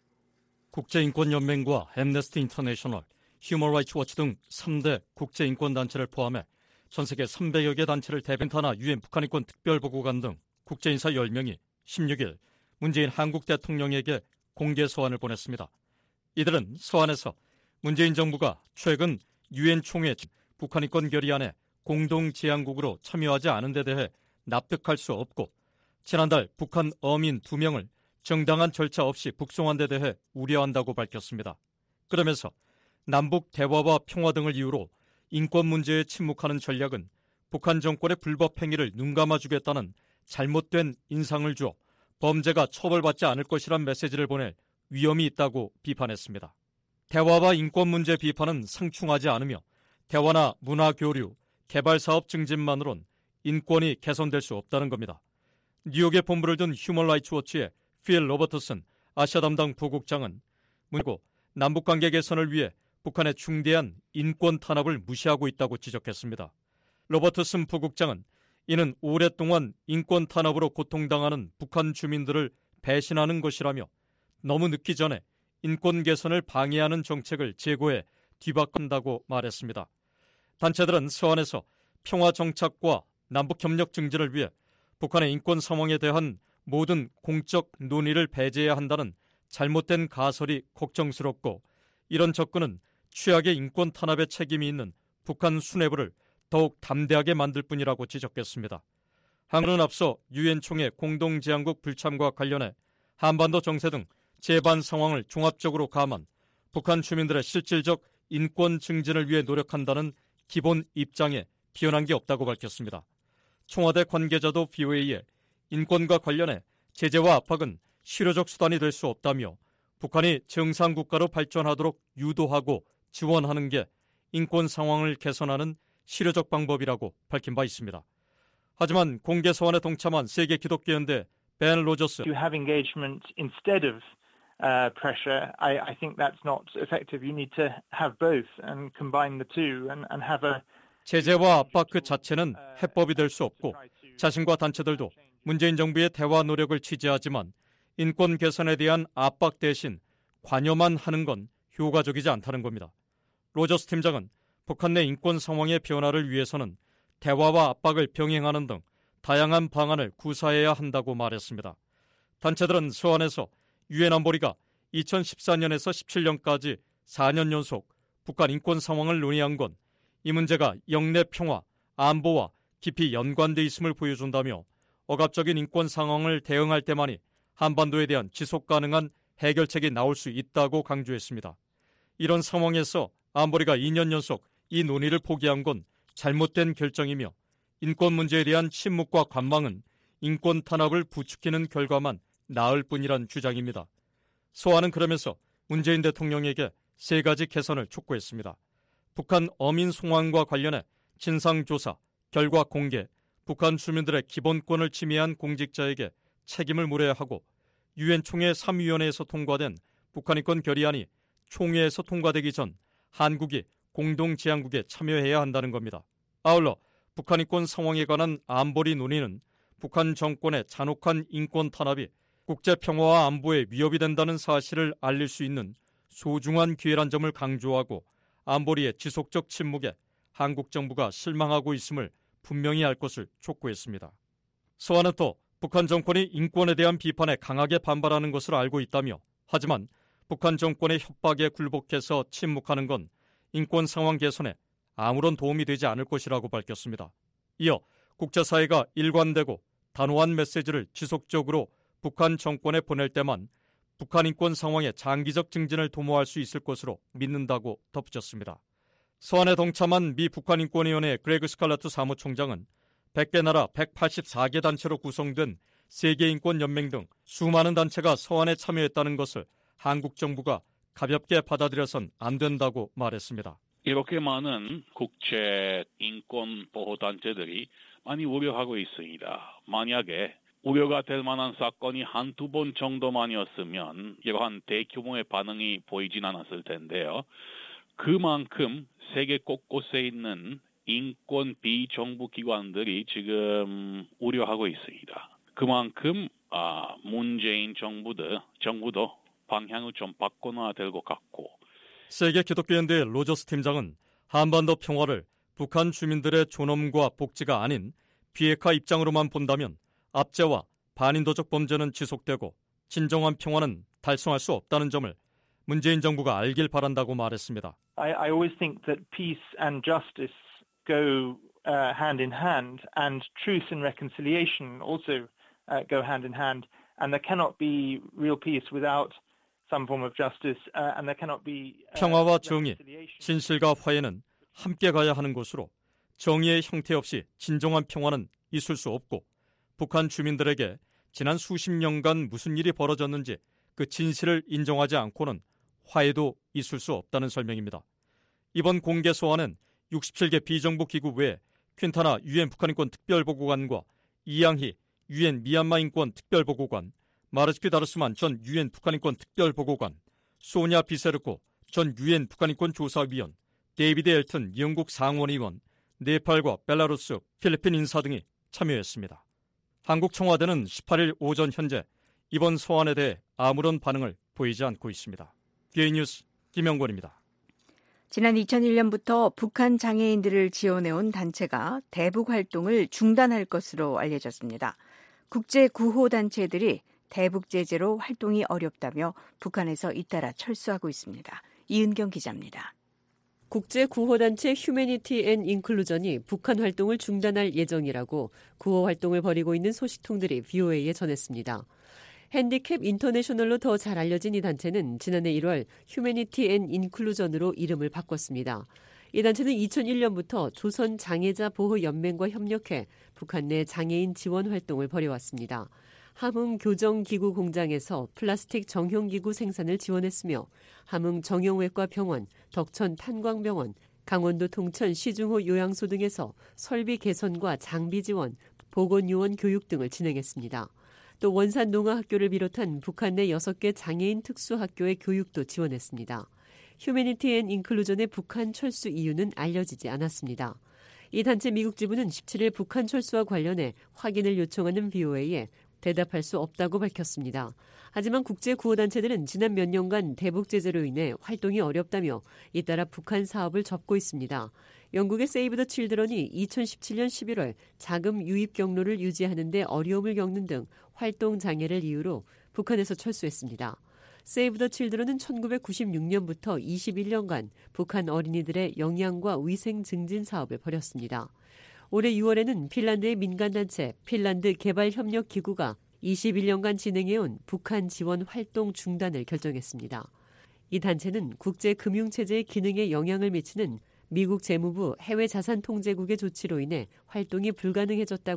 국제인권연맹과 앰네스티 인터내셔널, 휴먼 라이츠 워치 등 삼 대 국제인권단체를 포함해 전 세계 삼백여 개 단체를 대변하나 유엔 북한인권 특별보고관 등 국제인사 열 명이 십육 일 문재인 한국 대통령에게 공개 서한을 보냈습니다. 이들은 서한에서 문재인 정부가 최근 유엔 총회 북한인권 결의안에 공동제안국으로 참여하지 않은 데 대해 납득할 수 없고 지난달 북한 어민 두 명을 정당한 절차 없이 북송한 데 대해 우려한다고 밝혔습니다. 그러면서 남북 대화와 평화 등을 이유로 인권 문제에 침묵하는 전략은 북한 정권의 불법 행위를 눈감아주겠다는 잘못된 인상을 주어 범죄가 처벌받지 않을 것이란 메시지를 보낼 위험이 있다고 비판했습니다. 대화와 인권 문제 비판은 상충하지 않으며 대화나 문화 교류, 개발 사업 증진만으론 인권이 개선될 수 없다는 겁니다. 뉴욕에 본부를 둔 휴먼 라이츠 워치의 필 로버트슨 아시아 담당 부국장은 문고 남북관계 개선을 위해 북한의 중대한 인권 탄압을 무시하고 있다고 지적했습니다. 로버트슨 부국장은 이는 오랫동안 인권 탄압으로 고통당하는 북한 주민들을 배신하는 것이라며 너무 늦기 전에 인권 개선을 방해하는 정책을 제고해 뒤바꾼다고 말했습니다. 단체들은 서한에서 평화 정착과 남북 협력 증진을 위해 북한의 인권 상황에 대한 모든 공적 논의를 배제해야 한다는 잘못된 가설이 걱정스럽고 이런 접근은 최악의 인권 탄압에 책임이 있는 북한 수뇌부를 더욱 담대하게 만들 뿐이라고 지적했습니다. 한국은 앞서 유엔 총회 공동제안국 불참과 관련해 한반도 정세 등 재반 상황을 종합적으로 감안 북한 주민들의 실질적 인권 증진을 위해 노력한다는 기본 입장에 변한 게 없다고 밝혔습니다. 청와대 관계자도 비오에이에 인권과 관련해 제재와 압박은 실효적 수단이 될 수 없다며 북한이 정상국가로 발전하도록 유도하고 지원하는 게 인권 상황을 개선하는 실효적 방법이라고 밝힌 바 있습니다. 하지만 공개 서한에 동참한 세계 기독교연대 벤 로저스 You have engagement instead of uh, pressure. I, I think that's not effective. You need to have both and combine the two and, and have a 제재와 압박 그 자체는 해법이 될 수 없고 자신과 단체들도 문재인 정부의 대화 노력을 지지하지만 인권 개선에 대한 압박 대신 관여만 하는 건 효과적이지 않다는 겁니다. 로저스 팀장은 북한 내 인권 상황의 변화를 위해서는 대화와 압박을 병행하는 등 다양한 방안을 구사해야 한다고 말했습니다. 단체들은 서한에서 유엔 안보리가 이천십사 년에서 십칠 년까지 사 년 연속 북한 인권 상황을 논의한 건 이 문제가 영내 평화, 안보와 깊이 연관돼 있음을 보여준다며 억압적인 인권 상황을 대응할 때만이 한반도에 대한 지속 가능한 해결책이 나올 수 있다고 강조했습니다. 이런 상황에서 안보리가 이 년 연속 이 논의를 포기한 건 잘못된 결정이며 인권 문제에 대한 침묵과 관망은 인권 탄압을 부추기는 결과만 나을 뿐이란 주장입니다. 소환은 그러면서 문재인 대통령에게 세 가지 개선을 촉구했습니다. 북한 어민 송환과 관련해 진상조사, 결과 공개, 북한 주민들의 기본권을 침해한 공직자에게 책임을 물어야 하고 유엔 총회 삼 위원회에서 통과된 북한인권 결의안이 총회에서 통과되기 전 한국이 공동제안국에 참여해야 한다는 겁니다. 아울러 북한인권 상황에 관한 안보리 논의는 북한 정권의 잔혹한 인권 탄압이 국제평화와 안보에 위협이 된다는 사실을 알릴 수 있는 소중한 기회란 점을 강조하고 안보리의 지속적 침묵에 한국 정부가 실망하고 있음을 분명히 알 것을 촉구했습니다. 소환은 또 북한 정권이 인권에 대한 비판에 강하게 반발하는 것을 알고 있다며 하지만 북한 정권의 협박에 굴복해서 침묵하는 건 인권 상황 개선에 아무런 도움이 되지 않을 것이라고 밝혔습니다. 이어 국제사회가 일관되고 단호한 메시지를 지속적으로 북한 정권에 보낼 때만 북한 인권 상황의 장기적 증진을 도모할 수 있을 것으로 믿는다고 덧붙였습니다. 소환에 동참한 미 북한인권위원회 그레그 스칼라트 사무총장은 백 개 나라 백팔십사 개 단체로 구성된 세계인권연맹 등 수많은 단체가 소환에 참여했다는 것을 한국 정부가 가볍게 받아들여선 안 된다고 말했습니다. 이렇게 많은 국제 인권 보호 단체들이 많이 우려하고 있습니다. 만약에 우려가 될 만한 사건이 한두 번 정도만이었으면 이러한 대규모의 반응이 보이진 않았을 텐데요. 그만큼 세계 곳곳에 있는 인권 비정부 기관들이 지금 우려하고 있습니다. 그만큼 아, 문재인 정부도, 정부도 방향을 좀 바꿔놔야 될 것 같고. 세계 기독교연대 로저스 팀장은 한반도 평화를 북한 주민들의 존엄과 복지가 아닌 비핵화 입장으로만 본다면 압제와 반인도적 범죄는 지속되고 진정한 평화는 달성할 수 없다는 점을 문재인 정부가 알길 바란다고 말했습니다. I, I always think that peace and justice go uh, hand in hand, and truth and reconciliation also uh, go hand in hand, and there cannot be real peace without some form of justice, uh, and there cannot be uh, 평화와 정의, 진실과 화해는 함께 가야 하는 것으로 정의의 형태 없이 진정한 평화는 있을 수 없고 북한 주민들에게 지난 수십 년간 무슨 일이 벌어졌는지 그 진실을 인정하지 않고는 화해도 있을 수 없다는 설명입니다. 이번 공개 소환은 육십칠 개 비정부 기구 외에 퀸타나 유엔 북한인권 특별보고관과 이양희 유엔 미얀마 인권 특별보고관, 마르츠키 다르스만 전 유엔 북한인권 특별보고관, 소냐 비세르코 전 유엔 북한인권 조사위원, 데이비드 엘튼 영국 상원의원, 네팔과 벨라루스, 필리핀 인사 등이 참여했습니다. 한국 청와대는 십팔 일 오전 현재 이번 소환에 대해 아무런 반응을 보이지 않고 있습니다. 디에이 뉴스 김영권입니다. 지난 이천일 년부터 북한 장애인들을 지원해온 단체가 대북 활동을 중단할 것으로 알려졌습니다. 국제구호단체들이 대북 제재로 활동이 어렵다며 북한에서 잇따라 철수하고 있습니다. 이은경 기자입니다. 국제구호단체 휴메니티 앤 인클루전이 북한 활동을 중단할 예정이라고 구호 활동을 벌이고 있는 소식통들이 브이오에이에 전했습니다. 핸디캡 인터내셔널로 더 잘 알려진 이 단체는 지난해 일월 휴메니티 앤 인클루전으로 이름을 바꿨습니다. 이 단체는 이천일 년부터 조선장애자보호연맹과 협력해 북한 내 장애인 지원 활동을 벌여왔습니다. 함흥 교정기구 공장에서 플라스틱 정형기구 생산을 지원했으며 함흥 정형외과 병원, 덕천 탄광병원, 강원도 통천 시중호 요양소 등에서 설비 개선과 장비 지원, 보건요원 교육 등을 진행했습니다. 또 원산 농아학교를 비롯한 북한 내 여섯 개 장애인 특수학교의 교육도 지원했습니다. 휴메니티 앤 인클루전의 북한 철수 이유는 알려지지 않았습니다. 이 단체 미국 지부는 십칠 일 북한 철수와 관련해 확인을 요청하는 브이오에이에 대답할 수 없다고 밝혔습니다. 하지만 국제구호단체들은 지난 몇 년간 대북 제재로 인해 활동이 어렵다며 잇따라 북한 사업을 접고 있습니다. 영국의 세이브 더 칠드런이 이천십칠 년 십일월 자금 유입 경로를 유지하는 데 어려움을 겪는 등 활동 장애를 이유로 북한에서 철수했습니다. 세이브 더 칠드런은 천구백구십육 년부터 이십일 년간 북한 어린이들의 영양과 위생 증진 사업을 벌였습니다. 올해 유월에는 핀란드의 민간단체 핀란드 개발협력기구가 이십일 년간 진행해온 북한 지원 활동 중단을 결정했습니다. 이 단체는 국제금융체제의 기능에 영향을 미치는 미국 재무부 해외자산통제국의 조치로 인해 활동이 불가능해졌다고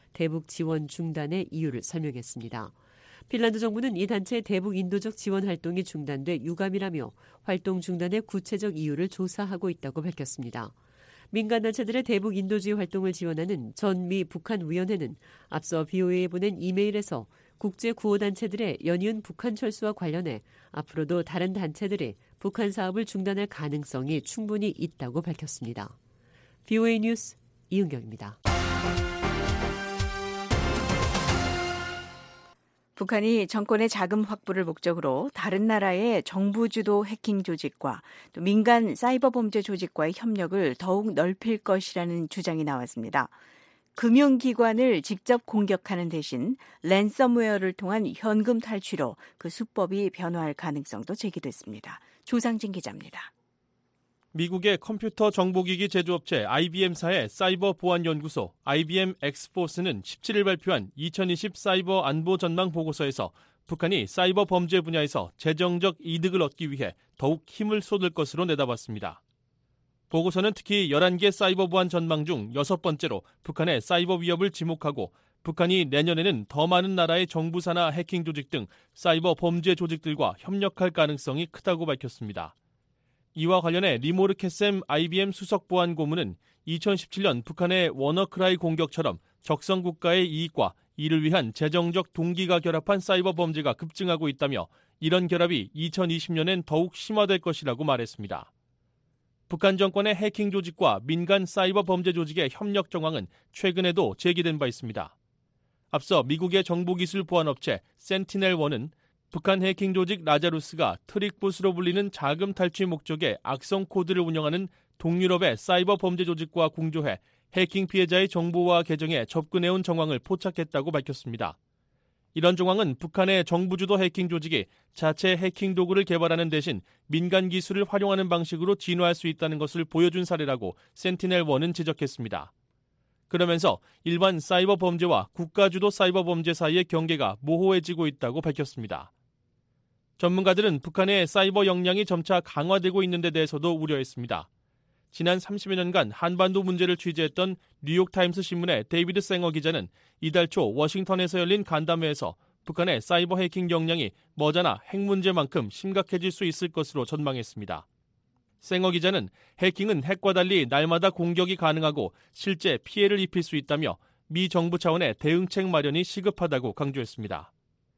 대북 지원 중단의 이유를 설명했습니다. 핀란드 정부는 이 단체의 대북 인도적 지원 활동이 중단돼 유감이라며 활동 중단의 구체적 이유를 조사하고 있다고 밝혔습니다. 민간단체들의 대북 인도주의 활동을 지원하는 전미 북한위원회는 앞서 비오에이에 보낸 이메일에서 국제구호단체들의 연이은 북한 철수와 관련해 앞으로도 다른 단체들이 북한 사업을 중단할 가능성이 충분히 있다고 밝혔습니다. 비오에이 뉴스 이은경입니다. 북한이 정권의 자금 확보를 목적으로 다른 나라의 정부 주도 해킹 조직과 또 민간 사이버 범죄 조직과의 협력을 더욱 넓힐 것이라는 주장이 나왔습니다. 금융기관을 직접 공격하는 대신 랜섬웨어를 통한 현금 탈취로 그 수법이 변화할 가능성도 제기됐습니다. 조상진 기자입니다. 미국의 컴퓨터 정보기기 제조업체 아이비엠사의 사이버 보안연구소 아이비엠 엑스포스는 십칠 일 발표한 이천이십 사이버 안보 전망 보고서에서 북한이 사이버 범죄 분야에서 재정적 이득을 얻기 위해 더욱 힘을 쏟을 것으로 내다봤습니다. 보고서는 특히 열한 개 사이버 보안 전망 중 여섯 번째로 북한의 사이버 위협을 지목하고 북한이 내년에는 더 많은 나라의 정부 산하 해킹 조직 등 사이버 범죄 조직들과 협력할 가능성이 크다고 밝혔습니다. 이와 관련해 리모르케셈 아이비엠 수석 보안 고문은 이천십칠 년 북한의 워너크라이 공격처럼 적성 국가의 이익과 이를 위한 재정적 동기가 결합한 사이버 범죄가 급증하고 있다며 이런 결합이 이천이십 년엔 더욱 심화될 것이라고 말했습니다. 북한 정권의 해킹 조직과 민간 사이버 범죄 조직의 협력 정황은 최근에도 제기된 바 있습니다. 앞서 미국의 정보기술 보안업체 센티넬원은 북한 해킹 조직 라자루스가 트릭봇으로 불리는 자금 탈취 목적의 악성 코드를 운영하는 동유럽의 사이버 범죄 조직과 공조해 해킹 피해자의 정보와 계정에 접근해온 정황을 포착했다고 밝혔습니다. 이런 정황은 북한의 정부 주도 해킹 조직이 자체 해킹 도구를 개발하는 대신 민간 기술을 활용하는 방식으로 진화할 수 있다는 것을 보여준 사례라고 센티넬원은 지적했습니다. 그러면서 일반 사이버 범죄와 국가 주도 사이버 범죄 사이의 경계가 모호해지고 있다고 밝혔습니다. 전문가들은 북한의 사이버 역량이 점차 강화되고 있는 데 대해서도 우려했습니다. 지난 삼십여 년간 한반도 문제를 취재했던 뉴욕타임스 신문의 데이비드 생어 기자는 이달 초 워싱턴에서 열린 간담회에서 북한의 사이버 해킹 역량이 머지않아 핵 문제만큼 심각해질 수 있을 것으로 전망했습니다. 생어 기자는 해킹은 핵과 달리 날마다 공격이 가능하고 실제 피해를 입힐 수 있다며 미 정부 차원의 대응책 마련이 시급하다고 강조했습니다.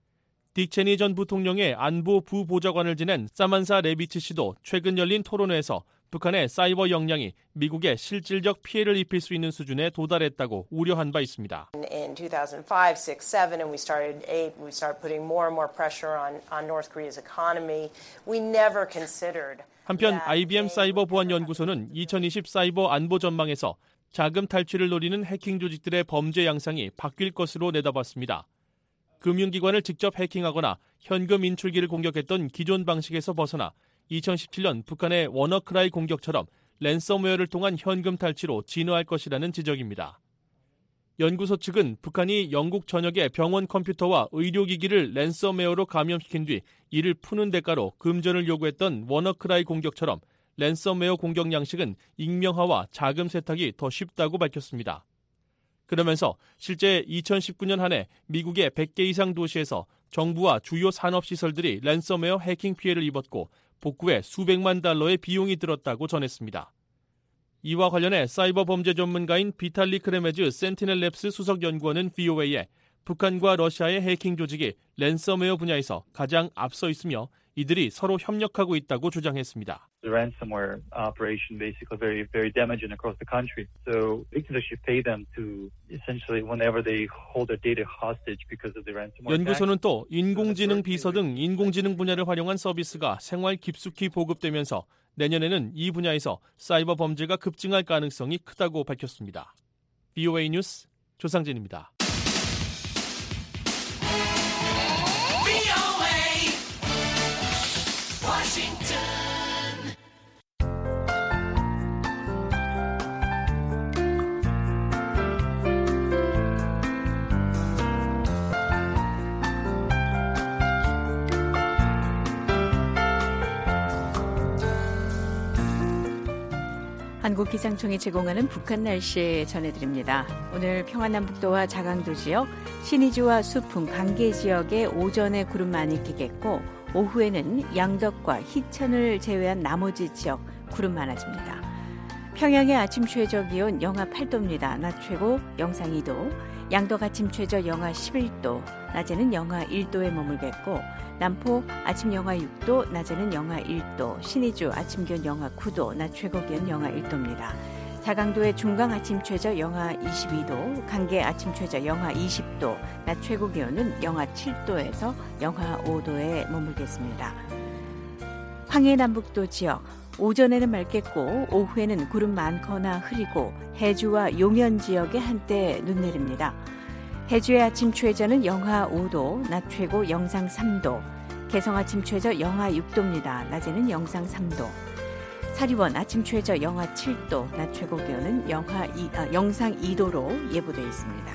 딕 체니 전 부통령의 안보 부보좌관을 지낸 사만사 레비치 씨도 최근 열린 토론회에서 북한의 사이버 역량이 미국에 실질적 피해를 입힐 수 있는 수준에 도달했다고 우려한 바 있습니다. In two thousand five, six, seven, and we started eight, we started putting more and more pressure on on North Korea's economy. We never considered. 한편 아이비엠 사이버 보안 연구소는 이천이십 사이버 안보 전망에서 자금 탈취를 노리는 해킹 조직들의 범죄 양상이 바뀔 것으로 내다봤습니다. 금융기관을 직접 해킹하거나 현금 인출기를 공격했던 기존 방식에서 벗어나 이천십칠 년 북한의 워너크라이 공격처럼 랜섬웨어를 통한 현금 탈취로 진화할 것이라는 지적입니다. 연구소 측은 북한이 영국 전역의 병원 컴퓨터와 의료기기를 랜섬웨어로 감염시킨 뒤 이를 푸는 대가로 금전을 요구했던 워너크라이 공격처럼 랜섬웨어 공격 양식은 익명화와 자금 세탁이 더 쉽다고 밝혔습니다. 그러면서 실제 이천십구 년 한 해 미국의 백 개 이상 도시에서 정부와 주요 산업시설들이 랜섬웨어 해킹 피해를 입었고 복구에 수백만 달러의 비용이 들었다고 전했습니다. 이와 관련해 사이버 범죄 전문가인 비탈리 크레메즈 센티넬랩스 수석 연구원은 비오에이에 북한과 러시아의 해킹 조직이 랜섬웨어 분야에서 가장 앞서 있으며 이들이 서로 협력하고 있다고 주장했습니다. The ransomware operation basically very very damaging across the country. So victims should pay them to essentially whenever they hold their data hostage because of the ransomware. 연구소는 또 인공지능 비서 등 인공지능 분야를 활용한 서비스가 생활 깊숙이 보급되면서 내년에는 이 분야에서 사이버 범죄가 급증할 가능성이 크다고 밝혔습니다. 비오에이 뉴스 조상진입니다. 한국기상청이 제공하는 북한 날씨 전해드립니다. 오늘 평안남북도와 자강도 지역, 신의주와 수풍, 강계 지역에 오전에 구름 많이 끼겠고 오후에는 양덕과 희천을 제외한 나머지 지역 구름 많아집니다. 평양의 아침 최저 기온 영하 팔 도입니다. 낮 최고 영상 이 도, 양덕 아침 최저 영하 십일 도, 낮에는 영하 일 도에 머물겠고 남포 아침 영하 육 도, 낮에는 영하 일 도, 신의주 아침 기온 영하 구 도, 낮 최고 기온 영하 일 도입니다. 자강도의 중강 아침 최저 영하 이십이 도, 강계 아침 최저 영하 이십 도, 낮 최고 기온은 영하 칠 도에서 영하 오 도에 머물겠습니다. 황해 남북도 지역, 오전에는 맑겠고 오후에는 구름 많거나 흐리고 해주와 용현 지역에 한때 눈 내립니다. 해주의 아침 최저는 영하 오 도, 낮 최고 영상 삼 도, 개성 아침 최저 영하 육 도입니다. 낮에는 영상 삼 도. 사리원 아침 최저 영하 칠 도, 낮 최고 기온은 영하 이, 아, 영상 이 도로 예보되어 있습니다.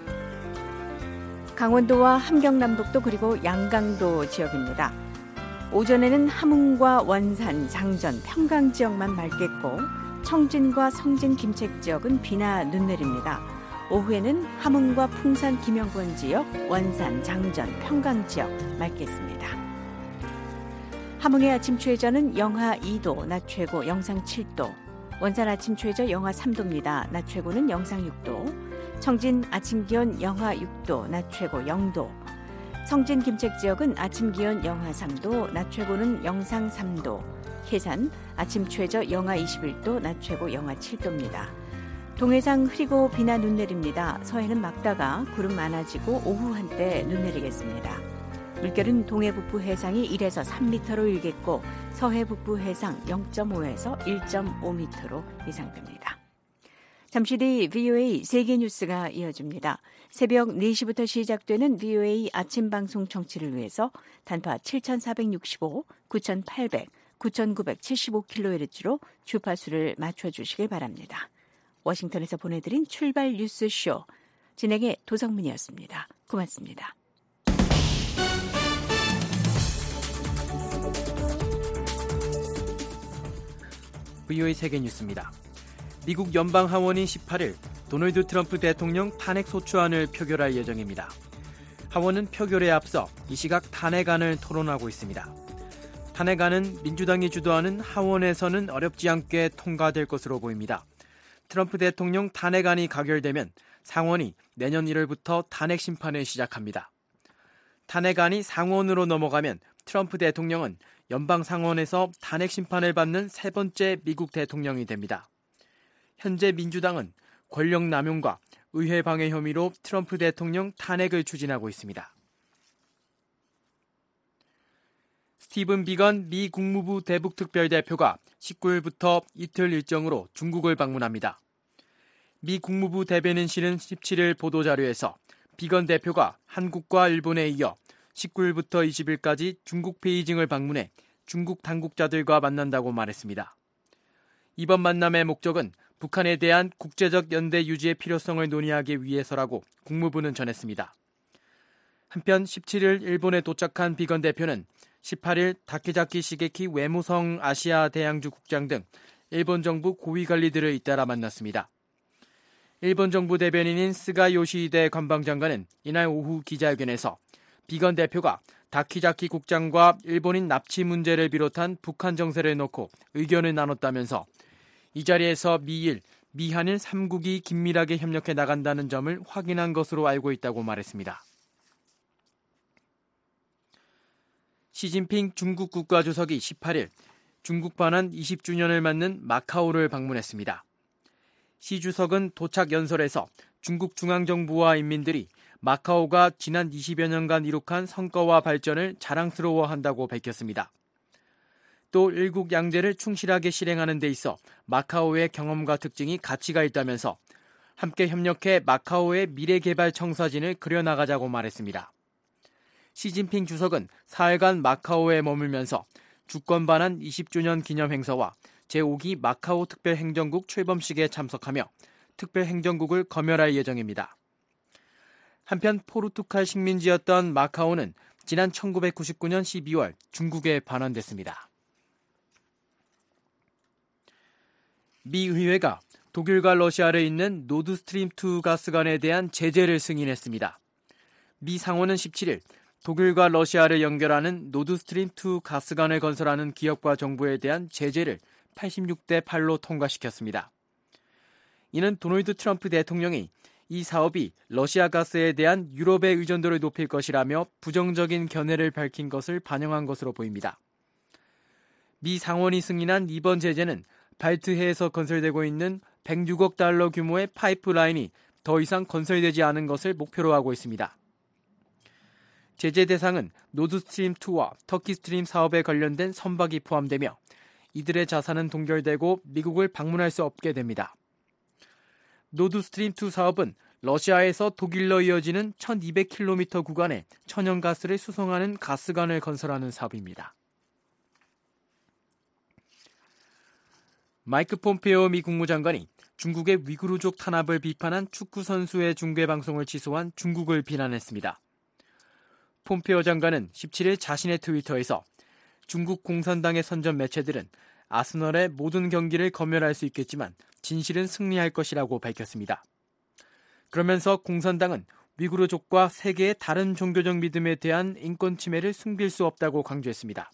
강원도와 함경남북도 그리고 양강도 지역입니다. 오전에는 함흥과 원산, 장전, 평강 지역만 맑겠고 청진과 성진, 김책 지역은 비나 눈 내립니다. 오후에는 함흥과 풍산, 김영권 지역, 원산, 장전, 평강 지역 맑겠습니다. 함흥의 아침 최저는 영하 이 도, 낮 최고 영상 칠 도, 원산 아침 최저 영하 삼 도입니다. 낮 최고는 영상 육 도, 청진 아침 기온 영하 육 도, 낮 최고 영 도, 성진 김책 지역은 아침 기온 영하 삼 도, 낮 최고는 영상 삼 도, 해산 아침 최저 영하 이십일 도, 낮 최고 영하 칠 도입니다. 동해상 흐리고 비나 눈 내립니다. 서해는 맑다가 구름 많아지고 오후 한때 눈 내리겠습니다. 물결은 동해 북부 해상이 일에서 삼 미터로 일겠고 서해 북부 해상 영 점 오에서 일 점 오 미터로 예상됩니다. 잠시 뒤 브이오에이 세계뉴스가 이어집니다. 새벽 네 시부터 시작되는 브이오에이 아침 방송 청취를 위해서 단파 칠천사백육십오, 구천팔백, 구천구백칠십오 킬로헤르츠로 주파수를 맞춰주시길 바랍니다. 워싱턴에서 보내드린 출발 뉴스쇼, 진행의 도성민이었습니다. 고맙습니다. 브이오에이 세계뉴스입니다. 미국 연방하원이 십팔 일 도널드 트럼프 대통령 탄핵 소추안을 표결할 예정입니다. 하원은 표결에 앞서 이 시각 탄핵안을 토론하고 있습니다. 탄핵안은 민주당이 주도하는 하원에서는 어렵지 않게 통과될 것으로 보입니다. 트럼프 대통령 탄핵안이 가결되면 상원이 내년 일월부터 탄핵 심판을 시작합니다. 탄핵안이 상원으로 넘어가면 트럼프 대통령은 연방 상원에서 탄핵 심판을 받는 세 번째 미국 대통령이 됩니다. 현재 민주당은 권력 남용과 의회 방해 혐의로 트럼프 대통령 탄핵을 추진하고 있습니다. 스티븐 비건 미 국무부 대북특별대표가 십구 일부터 이틀 일정으로 중국을 방문합니다. 미 국무부 대변인실은 십칠 일 보도자료에서 비건 대표가 한국과 일본에 이어 십구 일부터 이십 일까지 중국 베이징을 방문해 중국 당국자들과 만난다고 말했습니다. 이번 만남의 목적은 북한에 대한 국제적 연대 유지의 필요성을 논의하기 위해서라고 국무부는 전했습니다. 한편 십칠 일 일본에 도착한 비건 대표는 십팔 일 다케자키 시게키 외무성 아시아 대양주 국장 등 일본 정부 고위 관리들을 잇따라 만났습니다. 일본 정부 대변인인 스가 요시히데 관방장관은 이날 오후 기자회견에서 비건 대표가 다키자키 국장과 일본인 납치 문제를 비롯한 북한 정세를 놓고 의견을 나눴다면서 이 자리에서 미일, 미한일 삼 국이 긴밀하게 협력해 나간다는 점을 확인한 것으로 알고 있다고 말했습니다. 시진핑 중국 국가주석이 십팔 일 중국 반환 이십 주년을 맞는 마카오를 방문했습니다. 시 주석은 도착 연설에서 중국 중앙정부와 인민들이 마카오가 지난 이십여 년간 이룩한 성과와 발전을 자랑스러워한다고 밝혔습니다. 또 일국 양제를 충실하게 실행하는 데 있어 마카오의 경험과 특징이 가치가 있다면서 함께 협력해 마카오의 미래개발 청사진을 그려나가자고 말했습니다. 시진핑 주석은 사흘간 마카오에 머물면서 주권 반환 이십 주년 기념 행사와 제오 기 마카오 특별행정국 출범식에 참석하며 특별행정국을 검열할 예정입니다. 한편 포르투갈 식민지였던 마카오는 지난 천구백구십구 년 십이월 중국에 반환됐습니다. 미 의회가 독일과 러시아를 잇는 노드스트림 투 가스관에 대한 제재를 승인했습니다. 미 상원은 십칠일 독일과 러시아를 연결하는 노드스트림 투 가스관을 건설하는 기업과 정부에 대한 제재를 팔십육 대 팔로 통과시켰습니다. 이는 도널드 트럼프 대통령이 이 사업이 러시아 가스에 대한 유럽의 의존도를 높일 것이라며 부정적인 견해를 밝힌 것을 반영한 것으로 보입니다. 미 상원이 승인한 이번 제재는 발트해에서 건설되고 있는 백육억 달러 규모의 파이프라인이 더 이상 건설되지 않은 것을 목표로 하고 있습니다. 제재 대상은 노드스트림 투와 터키스트림 사업에 관련된 선박이 포함되며 이들의 자산은 동결되고 미국을 방문할 수 없게 됩니다. 노드스트림 투 사업은 러시아에서 독일로 이어지는 천이백 킬로미터 구간에 천연가스를 수송하는 가스관을 건설하는 사업입니다. 마이크 폼페오 미 국무장관이 중국의 위구르족 탄압을 비판한 축구 선수의 중계 방송을 취소한 중국을 비난했습니다. 폼페오 장관은 십칠일 자신의 트위터에서 중국 공산당의 선전 매체들은 아스널의 모든 경기를 검열할 수 있겠지만 진실은 승리할 것이라고 밝혔습니다. 그러면서 공산당은 위구르족과 세계의 다른 종교적 믿음에 대한 인권 침해를 숨길 수 없다고 강조했습니다.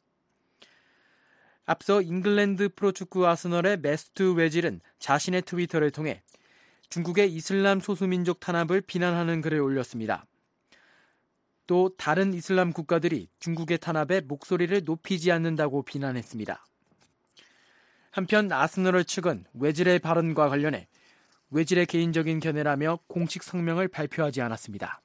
앞서 잉글랜드 프로축구 아스널의 메스트 웨질은 자신의 트위터를 통해 중국의 이슬람 소수민족 탄압을 비난하는 글을 올렸습니다. 또 다른 이슬람 국가들이 중국의 탄압에 목소리를 높이지 않는다고 비난했습니다. 한편 아스널 측은 웨질의 발언과 관련해 웨질의 개인적인 견해라며 공식 성명을 발표하지 않았습니다.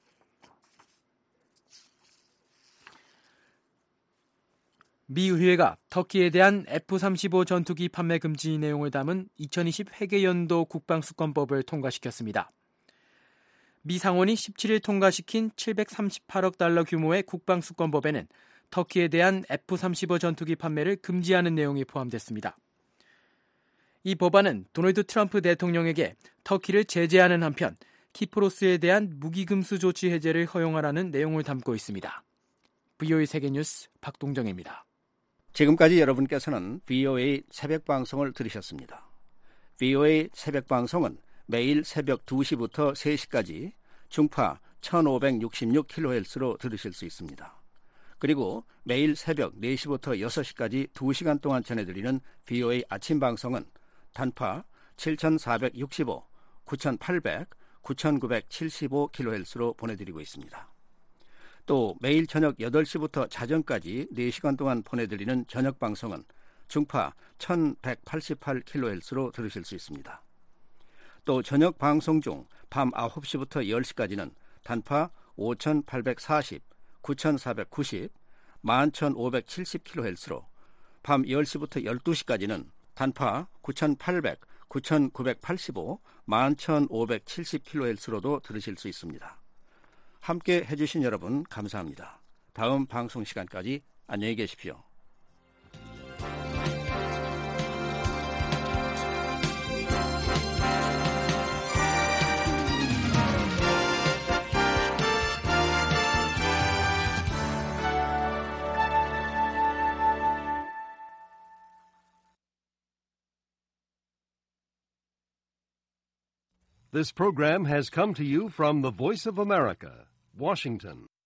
미 의회가 터키에 대한 에프 삼십오 전투기 판매 금지 내용을 담은 이천이십 회계연도 국방수권법을 통과시켰습니다. 미 상원이 십칠일 통과시킨 칠백삼십팔억 달러 규모의 국방수권법에는 터키에 대한 에프 삼십오 전투기 판매를 금지하는 내용이 포함됐습니다. 이 법안은 도널드 트럼프 대통령에게 터키를 제재하는 한편 키프로스에 대한 무기금수 조치 해제를 허용하라는 내용을 담고 있습니다. 브이오에이 세계뉴스 박동정입니다. 지금까지 여러분께서는 브이오에이 새벽방송을 들으셨습니다. 브이오에이 새벽방송은 매일 새벽 두 시부터 세 시까지 중파 천오백육십육 킬로헤르츠로 들으실 수 있습니다. 그리고 매일 새벽 네 시부터 여섯 시까지 두 시간 동안 전해드리는 브이오에이 아침방송은 단파 칠천사백육십오, 구천팔백, 구천구백칠십오 킬로헤르츠로 보내드리고 있습니다. 또 매일 저녁 여덟 시부터 자정까지 네 시간 동안 보내드리는 저녁방송은 중파 천백팔십팔 킬로헤르츠로 들으실 수 있습니다. 또 저녁 방송 중 밤 아홉 시부터 열 시까지는 단파 오천팔백사십, 구천사백구십, 만 천오백칠십 킬로헤르츠로 밤 열 시부터 열두 시까지는 단파 구천팔백, 구천구백팔십오, 만 천오백칠십 킬로헤르츠로도 들으실 수 있습니다. 함께 해주신 여러분 감사합니다. 다음 방송 시간까지 안녕히 계십시오. This program has come to you from the Voice of America, Washington.